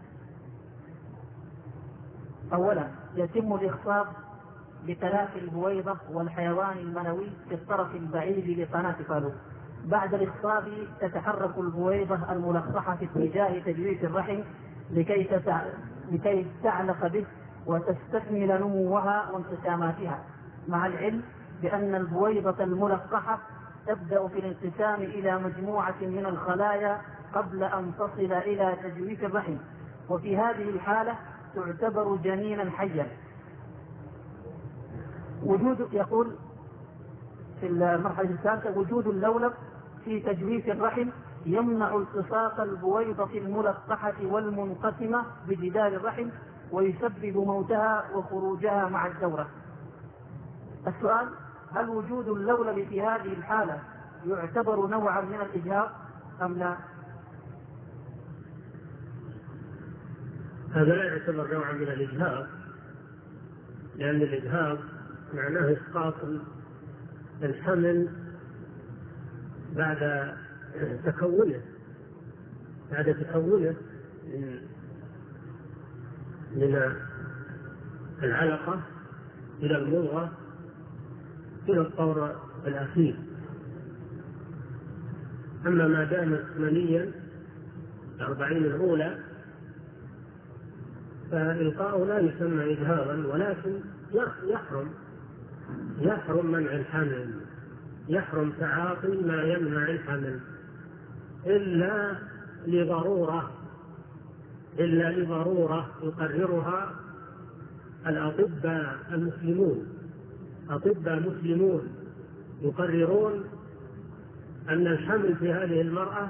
[SPEAKER 3] أولا، يتم الإخصاب بتلافي البويضة والحيوان المنوي في الطرف البعيد لقناة فالوب. بعد الإخصاب تتحرك البويضة الملقحة في اتجاه تجويف الرحم لكي, تتع... لكي تعلق به وتستكمل نموها وانقساماتها، مع العلم بأن البويضة الملقحة تبدأ في الانقسام إلى مجموعة من الخلايا قبل أن تصل إلى تجويف الرحم، وفي هذه الحالة تعتبر جنينا حيا. وجود يقول في المرحلة الثالثة وجود اللولب في تجويف الرحم يمنع التصاق البويضة الملقحة والمنقسمة بجدار الرحم ويسبب موتها وخروجها مع الدورة. السؤال: هل وجود اللولب في هذه الحالة يعتبر نوعا من الإجهاض أم لا؟
[SPEAKER 2] هذا لا يعتبر نوعا من الإجهاض، لأن الإجهاض معناه إسقاط الحمل بعد تكونه بعد تكونه من العلقة إلى المضغة إلى الطور الأخير. أما ما دام منيا الأربعين الأولى فإلقاؤه لا يسمى إجهاضا، ولكن يحرم يحرم منع الحمل، يحرم تعاطي ما يمنع الحمل إلا لضرورة إلا لضرورة يقررها الأطباء المسلمون. أطباء مسلمون يقررون أن الحمل في هذه المرأة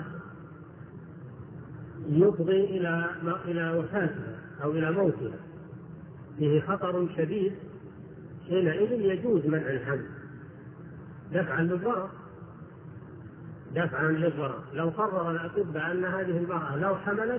[SPEAKER 2] يفضي إلى إلى وفاتها أو إلى موتها، فيه خطر شديد، حينئذ يجوز منع الحمل دفعا للضرر دفعا للضرر لو قرر الأطباء أن هذه المرأة لو حملت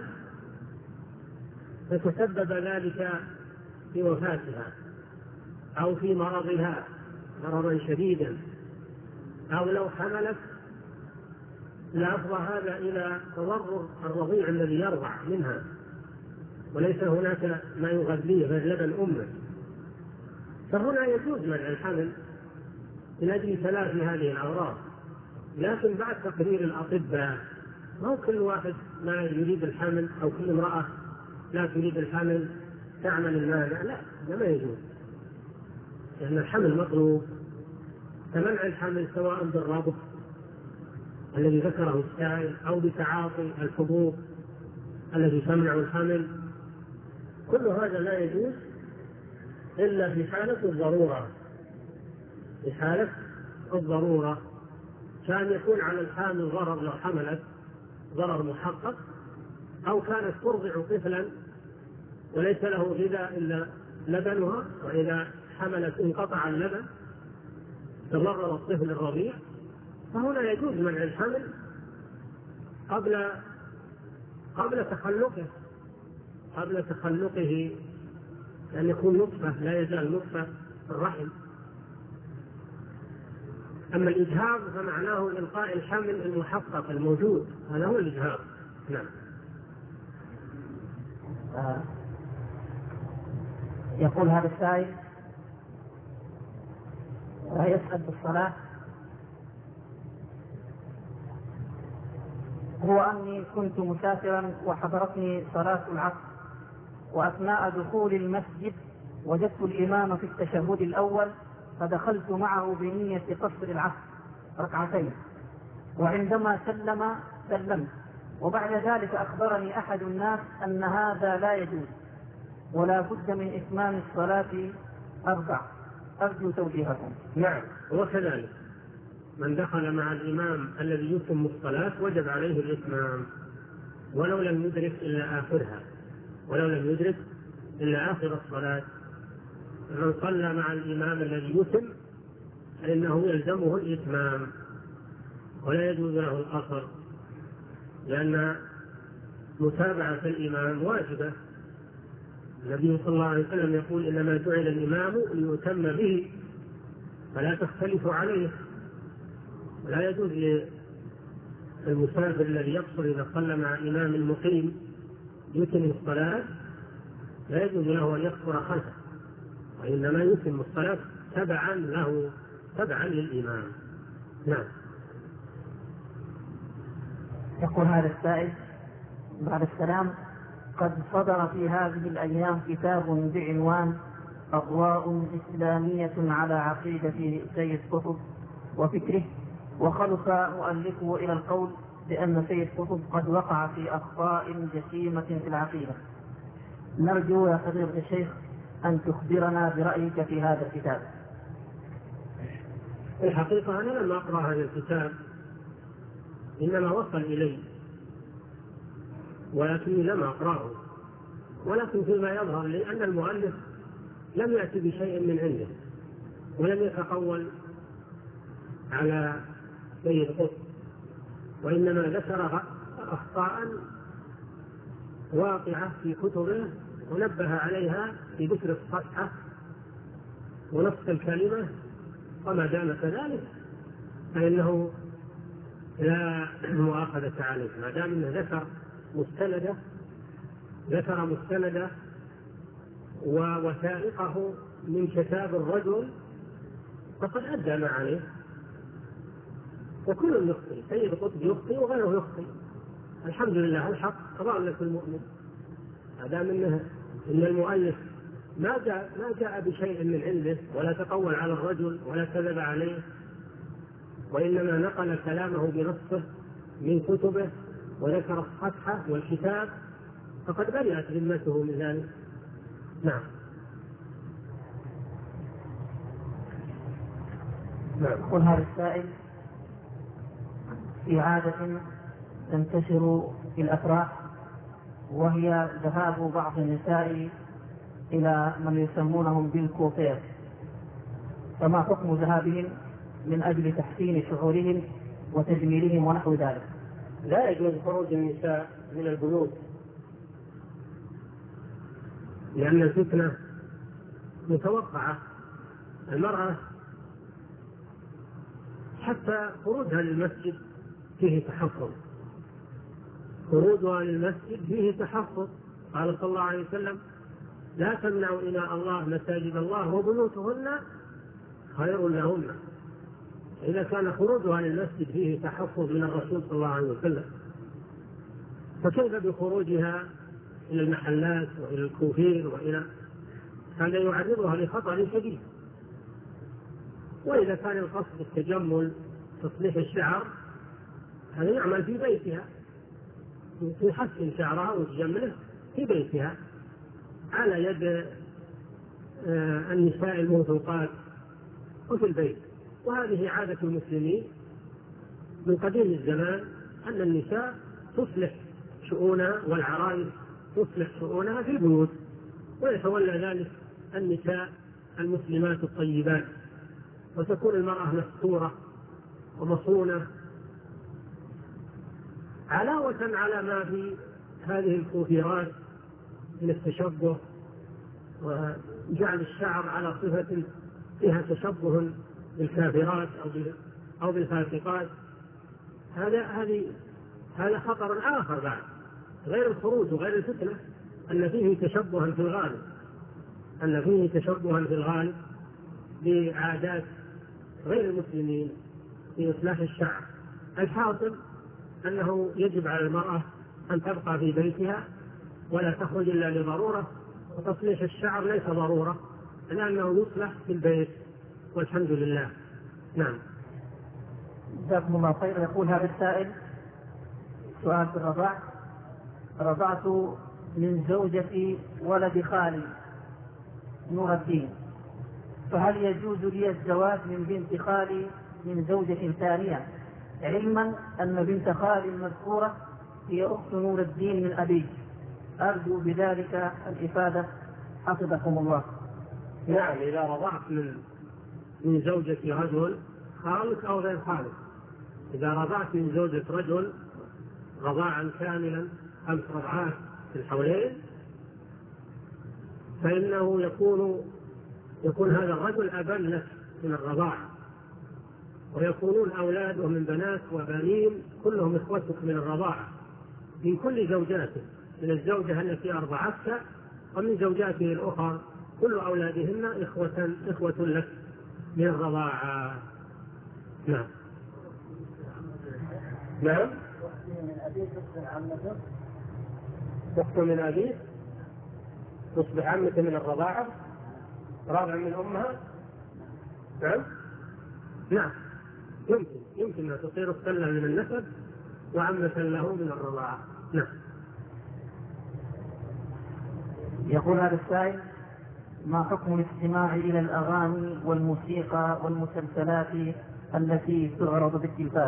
[SPEAKER 2] فتسبب ذلك في وفاتها أو في مرضها مرضا شديدا، أو لو حملت لأفضى هذا إلى تضرر الرضيع الذي يرضع منها وليس هناك ما يغذيه غير لبن أمه، فهنا يجوز منع الحمل من أجل تلافي هذه الأمراض. لكن بعد تقرير الأطباء مو كل واحد ما يريد الحمل أو كل امرأة لا تريد الحمل تعمل المانع، لا، هذا ما يجوز، لأن الحمل مطلوب. فمنع الحمل سواء بالربط الذي ذكره السائل أو بتعاطي الحبوب الذي تمنع الحمل، كل هذا لا يجوز إلا في حالة الضرورة. في حالة الضرورة كان يكون على الحامل ضرر لو حملت، ضرر محقق، أو كانت ترضع طفلا وليس له غذاء إلا لبنها، وإذا حملت انقطع اللبن تضرر الطفل الرضيع، فهنا يجوز منع الحمل قبل قبل تخلقه قبل تخلقه أن يكون نطفة، لا يزال نطفة الرحم. أما الإجهاض فمعناه إلقاء الحمل المحقق الموجود، هذا هو الإجهاض. نعم.
[SPEAKER 3] آه. يقول هذا السائل يسأل بالصلاة، هو أني كنت مسافرا وحضرتني صلاة العصر، وأثناء دخول المسجد وجدت الإمام في التشهد الأول فدخلت معه بنية قصر العصر ركعتين، وعندما سلم سلمت، وبعد ذلك أخبرني أحد الناس أن هذا لا يجوز ولا بد من إتمام الصلاة أربع، أرجو توجيهكم.
[SPEAKER 2] نعم، وكذلك من دخل مع الإمام الذي يتم الصلاة وجب عليه الإتمام ولو لم يدرك إلا آخرها ولو لم يدرك إلا آخر الصلاة. من صلى مع الإمام الذي يتم فإنه يلزمه الإتمام ولا يجوز له القصر، لأن متابعة الإمام واجبة. النبي صلى الله عليه وسلم يقول: إنما جعل الإمام ليؤتم به فلا تختلفوا عليه. لا يجوز للمسافر الذي يقصر إذا صلى مع إمام مقيم يتم الصلاة لا يجوز له أن يقصر خلفه، وإنما يتم الصلاة تبعا له تبعا للإمام. نعم.
[SPEAKER 3] يقول هذا السائل بعد السلام: قد صدر في هذه الأيام كتاب بعنوان أضواء إسلامية على عقيدة سيد قطب وفكره، وخلص مؤلفه إلى القول بأن سيد قطب قد وقع في أخطاء جسيمة في العقيدة. نرجو يا فضيلة الشيخ أن تخبرنا برأيك في هذا الكتاب.
[SPEAKER 2] الحقيقة أنا لم أقرأ هذا الكتاب، إنما وصل إلي ولكني لم أقرأه، ولكن فيما يظهر لي أن المؤلف لم يأتي بشيء من عنده ولم يتقول على سيد قطب، وإنما ذكر أخطاء واقعة في كتبه ونبه عليها في ذكر الصفحة ونص الكلمة، وما دام كذلك فإنه لا مؤاخذة عليه، ما دام أنه ذكر مستندة ذكر مستندة ووثائقه من كتاب الرجل فقد أدى ما عليه. وكل يخطئ، سيد قطب يخطئ وغيره يخطئ، الحمد لله الحق ضالة المؤمن. ما دام انه ان المؤلف ما جاء ما جاء بشيء من عنده ولا تقول على الرجل ولا كذب عليه، وانما نقل كلامه بنصه من كتبه وذكر الصفحة والكتاب، فقد برئت ذمته من ذلك. نعم.
[SPEAKER 3] نعم. يقول هذا السائل: في عادة تنتشر في الأفراح وهي ذهاب بعض النساء إلى من يسمونهم بالكوفير، فما حكم ذهابهم من أجل تحسين شعورهم وتجميلهم ونحو ذلك؟
[SPEAKER 2] لا يجوز خروج النساء من البيوت، لأن الفتنة متوقعة. المرأة حتى خروجها للمسجد فيه تحفظ، خروجها للمسجد فيه تحفظ. قال صلى الله عليه وسلم: لا تمنعوا إماء الله مساجد الله وبيوتهن خير لهن. إذا كان خروجها للمسجد فيه تحفظ من الرسول صلى الله عليه وسلم، فكيف بخروجها إلى المحلات وإلى الكوفير وإلى هذا؟ يعرضها لخطر شديد. وإذا كان القصد التجمل تصليح الشعر، هذا يعمل في بيتها، تحسن شعرها وتجمله في بيتها على يد النساء الموثوقات وفي البيت. وهذه عادة المسلمين من قديم الزمان، أن النساء تصلح شؤونها والعرائس تصلح شؤونها في البيوت، ويتولى ذلك النساء المسلمات الطيبات، وتكون المرأة مستورة ومصونة، علاوة على ما في هذه الكوفيرات من التشبه وجعل الشعر على صفة فيها تشبه بالكافرات أو بالفاسقات. هذا هذه هذا خطر آخر بعد، غير الخروج وغير الفتنة، أن فيه تشبها في الغالب أن فيه تشبها في الغالب بعادات غير المسلمين في إصلاح الشعر. الحاصل أنه يجب على المرأة أن تبقى في بيتها ولا تخرج إلا لضرورة، وتصليح الشعر ليس ضرورة لأنه يصلح في البيت والحمد لله. نعم.
[SPEAKER 3] جزاكم الله خير. يقول هذا السائل: سؤال في الرضاع. رضعت من زوجة ولد خالي نور الدين، فهل يجوز لي الزواج من بنت خالي من زوجة ثانية، علما أن بنت خالي المذكورة هي أخت نور الدين من أبي؟ أرجو بذلك الإفادة حفظكم الله.
[SPEAKER 2] نعم، إذا رضعت من من زوجة رجل خالك أو غير خالك، إذا رضعت من زوجة رجل رضاعا كاملا خمس رضعات في الحولين، فإنه يكون يكون هذا الرجل أبا لك من الرضاعة، ويكونون أولاده من بنات وبنين كلهم إخوتك من الرضاعة من كل زوجاته، من الزوجة التي أرضعتك ومن زوجاته الأخرى كل أولادهن إخوة إخوة لك من الرضاعة. نعم. نعم. أخت من أبيه، تصبح عمة من الرضاعة، رابع من أمها. نعم نعم يمكن يمكن أن تصير أختا له من النسب وعمة له من الرضاعة. نعم.
[SPEAKER 3] يقول هذا السائل: ما حكم الاستماع إلى الأغاني والموسيقى والمسلسلات التي تعرض بالتلفاز؟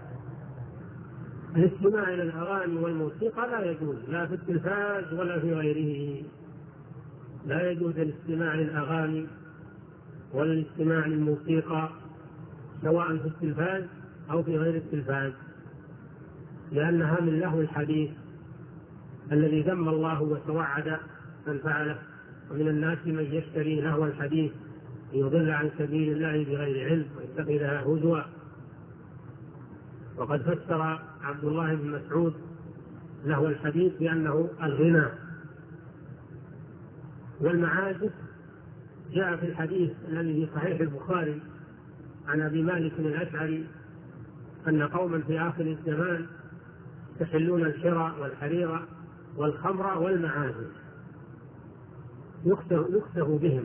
[SPEAKER 2] الاستماع إلى الأغاني والموسيقى لا يجوز، لا في التلفاز ولا في غيره. لا يجوز الاستماع للأغاني ولا الاستماع للموسيقى سواء في التلفاز أو في غير التلفاز، لأنها من لهو الحديث الذي ذم الله وتوعد من فعله. ومن الناس من يشتري لهو الحديث ليضل عن سبيل الله بغير علم ويتخذها هزوا. وقد فسر عبد الله بن مسعود لهو الحديث بأنه الغنى. والمعازف جاء في الحديث الذي في صحيح البخاري عن أبي مالك الأشعري أن قوما في آخر الزمان يستحلون الشراء والحرير والخمر والمعازف، يكتف بهم.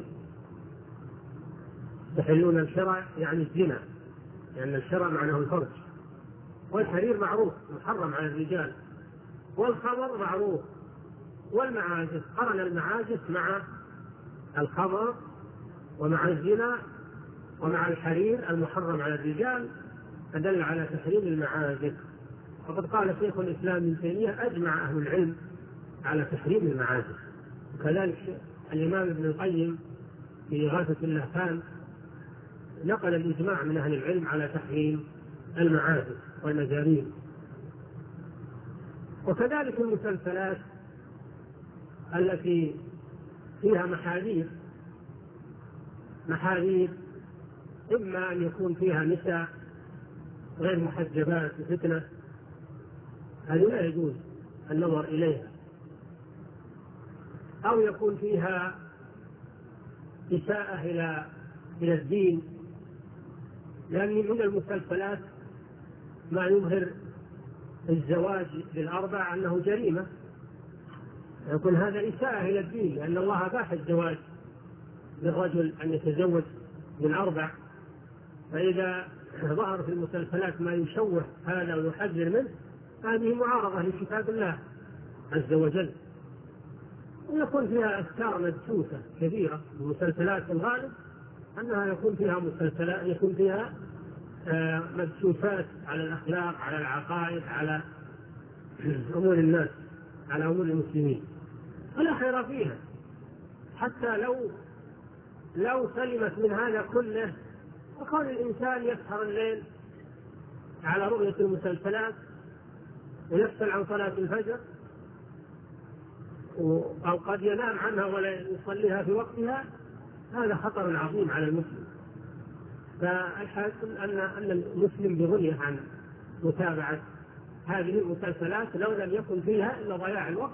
[SPEAKER 2] يستحلون الشراء يعني الزنا، لأن الشراء معناه الفرج، والحرير معروف محرم على الرجال، والخمر معروف، والمعازف قرن المعازف مع الخمر ومع الزنا ومع الحرير المحرم على الرجال، فدل على تحريم المعازف. وقد قال شيخ الإسلام ابن تيمية: أجمع أهل العلم على تحريم المعازف. وكذلك الإمام ابن القيم في إغاثة اللهفان نقل الإجماع من أهل العلم على تحريم المعازف والمزامير. وكذلك المسلسلات التي فيها محاذير محاذير إما أن يكون فيها نساء غير محجبات وفتنة، هذه لا يجوز النظر إليها، أو يكون فيها إساءة إلى إلى الدين، لأن من المسلسلات ما يظهر الزواج بالأربع أنه جريمة، يكون هذا إساءة إلى الدين، لأن الله أباح الزواج للرجل أن يتزوج بالأربع. فإذا ظهر في المسلسلات ما يشوه هذا ويحذر منه، هذه معارضة لكتاب الله عز وجل. ويكون فيها أفكار مدسوسة كثيرة. المسلسلات الغالب أنها يكون فيها مسلسلات يكون فيها آه مدسوسات على الأخلاق، على العقائد، على أمور الناس، على أمور المسلمين، ولا خير فيها. حتى لو لو سلمت من هذا كله، وكون الإنسان يسهر الليل على رؤية المسلسلات ويفصل عن صلاة الفجر، أو قد ينام عنها ولا يصليها في وقتها، هذا خطر عظيم على المسلم. فالحاصل أن أن المسلم بغنية عن متابعة هذه المسلسلات لو لم يكن فيها إلا ضياع الوقت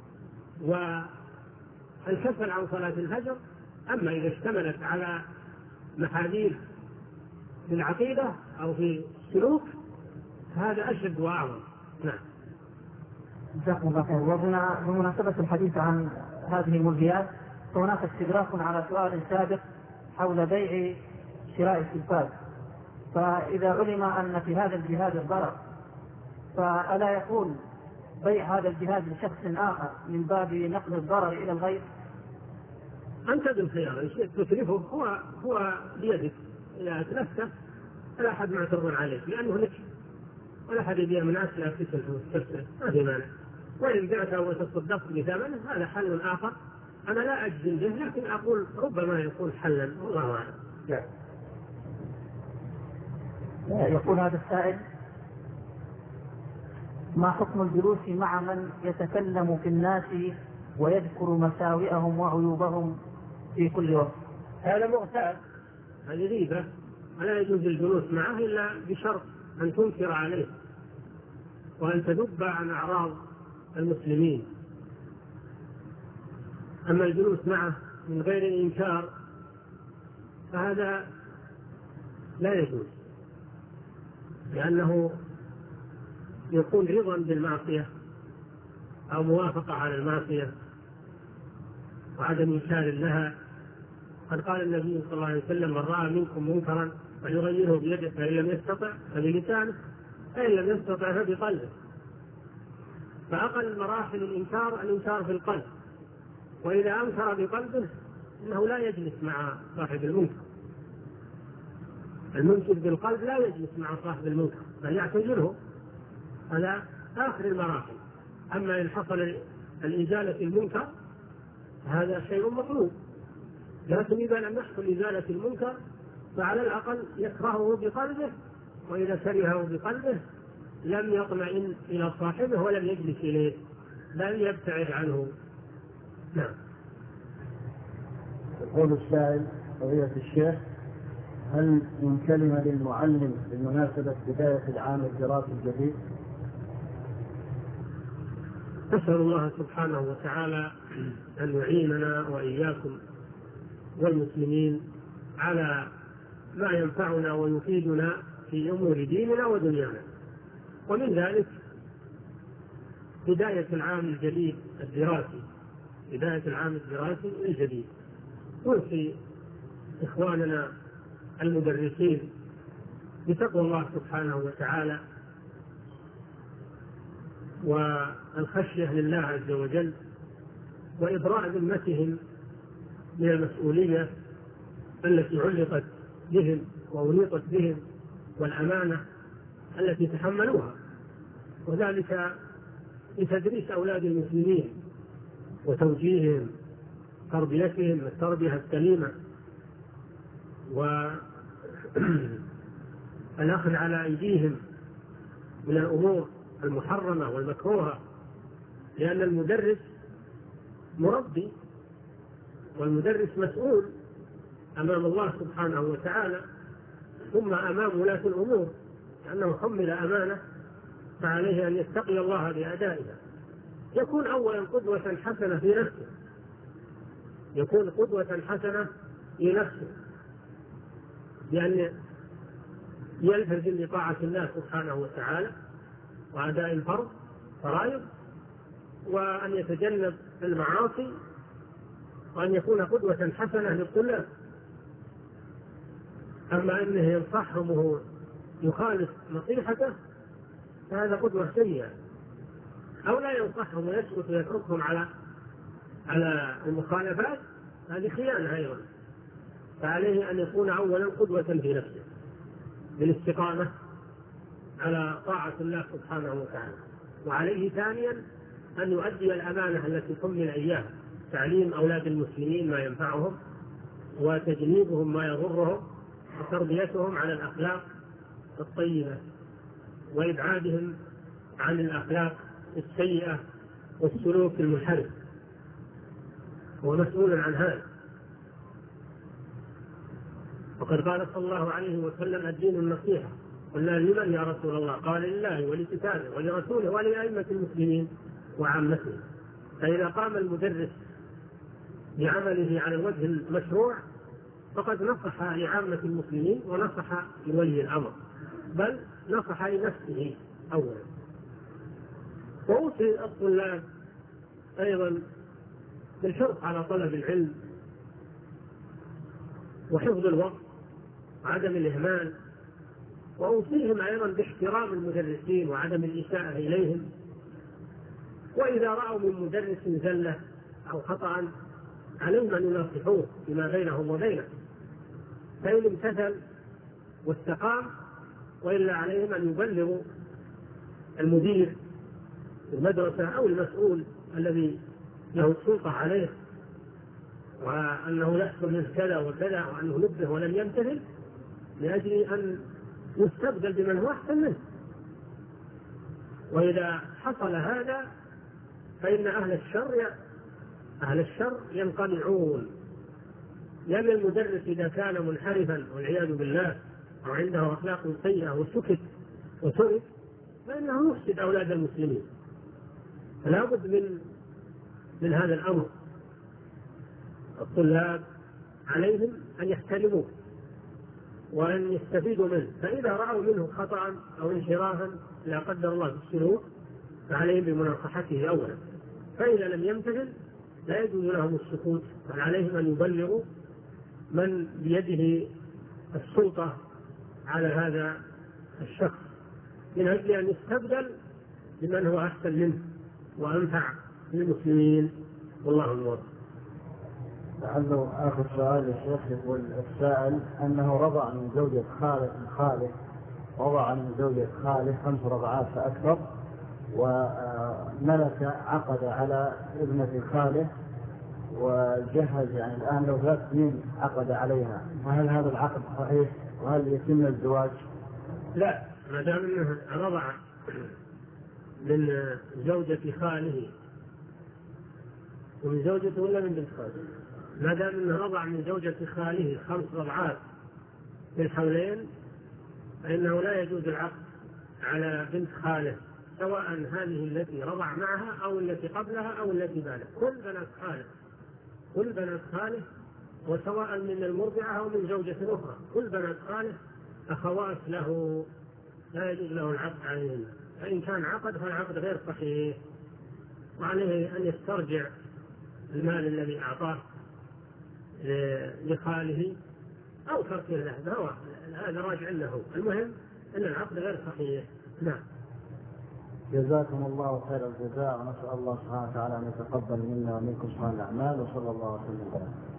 [SPEAKER 2] والكسل عن صلاة الفجر. أما إذا اشتملت على محاذير في العقيدة أو في السلوك هذا أشد وأعظم. نعم.
[SPEAKER 3] جزاكم الله خير. وبمناسبة الحديث عن هذه الملهيات، فهناك استدراك على سؤال سابق حول بيع شراء التلفاز. فإذا علم أن في هذا الجهاز الضرر، فألا يكون بيع هذا الجهاز لشخص آخر من باب نقل الضرر إلى الغير؟
[SPEAKER 2] أنت بالخيار، الشيء تتلفه هو هو بيدك. إذا أتلفته فلا أحد معترض عليك، لأنه لك، ولا أحد يبيع من عسل أفتك وتكسره، ما في مانع. وإن بعته وتصدقت بثمنه هذا حل آخر، أنا لا أجزم به، لكن أقول ربما يكون حلا، والله أعلم. لا.
[SPEAKER 3] يقول هذا السائل: ما حكم الجلوس مع من يتكلم في الناس ويذكر مساوئهم وعيوبهم في كل وقت؟
[SPEAKER 2] هذا مغتاب، هذه غيبة، ولا يجوز الجلوس معه إلا بشرط أن تنكر عليه وأن تذب عن أعراض المسلمين. أما الجلوس معه من غير الإنكار فهذا لا يجوز، لأنه يكون رضا بالمعصية أو موافقة على المعصية وعدم إنكار لها. قد قال النبي صلى الله عليه وسلم: من رأى منكم منكرا فليغيره بيده، فإن لم يستطع فبلسانه، فإن لم يستطع فبقلبه. فأقل مراحل الإنكار الإنكار في القلب، وإذا أنكر بقلبه إنه لا يجلس مع صاحب المنكر. المنكر بالقلب لا يجلس مع صاحب المنكر بل يعتذره، هذا آخر المراحل. أما إن حصل الإزالة المنكر هذا شيء مطلوب، لكن إذا لم يحصل إزالة المنكر فعلى الأقل يكرهه بقلبه، وإذا كرهه بقلبه لم يطمئن إلى صاحبه ولم يجلس إليه بل يبتعد عنه. نعم.
[SPEAKER 4] يقول السائل: فضيلة الشيخ، هل من كلمة للمعلم بمناسبة بداية العام الدراسي الجديد؟
[SPEAKER 2] نسأل الله سبحانه وتعالى أن يعيننا وإياكم والمسلمين على ما ينفعنا ويفيدنا في أمور ديننا ودنيانا، ومن ذلك بداية العام الجديد الدراسي بداية العام الدراسي الجديد. نوصي إخواننا المدرسين بتقوى الله سبحانه وتعالى والخشية لله عز وجل، وإبراء ذمتهم من المسؤولية التي علقت بهم وأنيطت بهم، والأمانة التي تحملوها، وذلك لتدريس أولاد المسلمين وتوجيههم، تربيتهم التربية السليمة، والأخذ على أيديهم من الأمور المحرمة والمكروهة، لأن المدرس مربي، والمدرس مسؤول أمام الله سبحانه وتعالى ثم أمام ولاة الأمور، لأنه حمل أمانة فعليه أن يتقي الله بأدائها. يكون أولا قدوة حسنة في نفسه يكون قدوة حسنة في نفسه بأن يلتزم بطاعة الله سبحانه وتعالى وأداء الفرض فرائض، وأن يتجنب المعاصي، وأن يكون قدوة حسنة للطلاب. أما أنه ينصحهم وهو يخالف نصيحته فهذا قدوة سيئة، أو لا ينصحهم ويسكت ويتركهم على على المخالفات، هذه خيانة أيضا. فعليه أن يكون أولا قدوة في نفسه بالاستقامة على طاعة الله سبحانه وتعالى، وعليه ثانيا أن يؤدي الأمانة التي حمل إياها، تعليم أولاد المسلمين ما ينفعهم وتجنيبهم ما يضرهم وتربيتهم على الأخلاق الطيبة وإبعادهم عن الأخلاق السيئة والسلوك المنحرف، هو مسؤول عن هذا. وقد قال صلى الله عليه وسلم: الدين النصيحة. قلنا: لمن يا رسول الله؟ قال: لله ولكتابه ولرسوله ولأئمة المسلمين وعامتهم. فإذا قام المدرس بعمله على الوجه المشروع فقد نصح لعامة المسلمين ونصح لولي الأمر، بل نصح لنفسه أولا. وأوصي الطلاب أيضا بالحرص على طلب العلم وحفظ الوقت وعدم الإهمال، وأوصيهم أيضا باحترام المدرسين وعدم الإساءة إليهم، وإذا رأوا من مدرس زلة أو خطأ عليهم أن ينصحوه فيما بينهم وبينه، فإن امتثل واستقام، وإلا عليهم أن يبلغوا المدير المدرسة أو المسؤول الذي له السلطة عليه، وأنه يحصل منه كذا وكذا، وأنه نبه ولم يمتثل، لأجل أن يستبدل بمن هو أحسن منه. وإذا حصل هذا فإن أهل الشر أهل الشر ينقلعون، لأن المدرس إذا كان منحرفا والعياذ بالله وعنده أخلاق سيئة وسكت وترك فإنه يفسد أولاد المسلمين. فلا بد من من هذا الأمر. الطلاب عليهم أن يحترموه وأن يستفيدوا منه، فإذا رأوا منه خطأ أو انحرافا لا قدر الله في السلوك فعليهم بمناصحته أولا. فإذا لم يمتثل لا يجوز لهم السكوت، بل عليهم أن يبلغوا من بيده السلطة على هذا الشخص من أجل أن يستبدل بمن هو أحسن منه وأنفع للمسلمين، والله الموفق.
[SPEAKER 4] لعله آخر سؤال يا شيخ. يقول السائل أنه رضع من زوجة خاله خاله رضع من زوجة خاله خمس رضعات فأكثر، وملك عقد على ابنة خاله وجهز، يعني الآن لو ثلاث سنين عقد عليها، وهل هذا العقد صحيح وهل يتم الزواج؟
[SPEAKER 2] لا، ما دام انه رضع من زوجة خاله ومن زوجته ولا من بنت خاله، ما دام انه رضع من زوجة خاله خمس رضعات في الحولين فإنه لا يجوز العقد على بنت خاله، سواء هذه التي رضع معها أو التي قبلها أو التي بعدها، كل بنات خاله كل بنات خاله وسواء من المرضعة أو من زوجة أخرى، كل بنات خاله أخوات له، لا يجوز له العقد عليهن. فإن كان عقد فالعقد غير صحيح، وعليه أن يسترجع المال الذي أعطاه لخاله أو تركه له، هذا راجع له، المهم أن العقد غير صحيح. نعم.
[SPEAKER 4] جزاكم الله خير الجزاء، ونسأل الله سبحانه وتعالى أن يتقبل منا ومنكم صالح الأعمال، وصلى الله وسلم على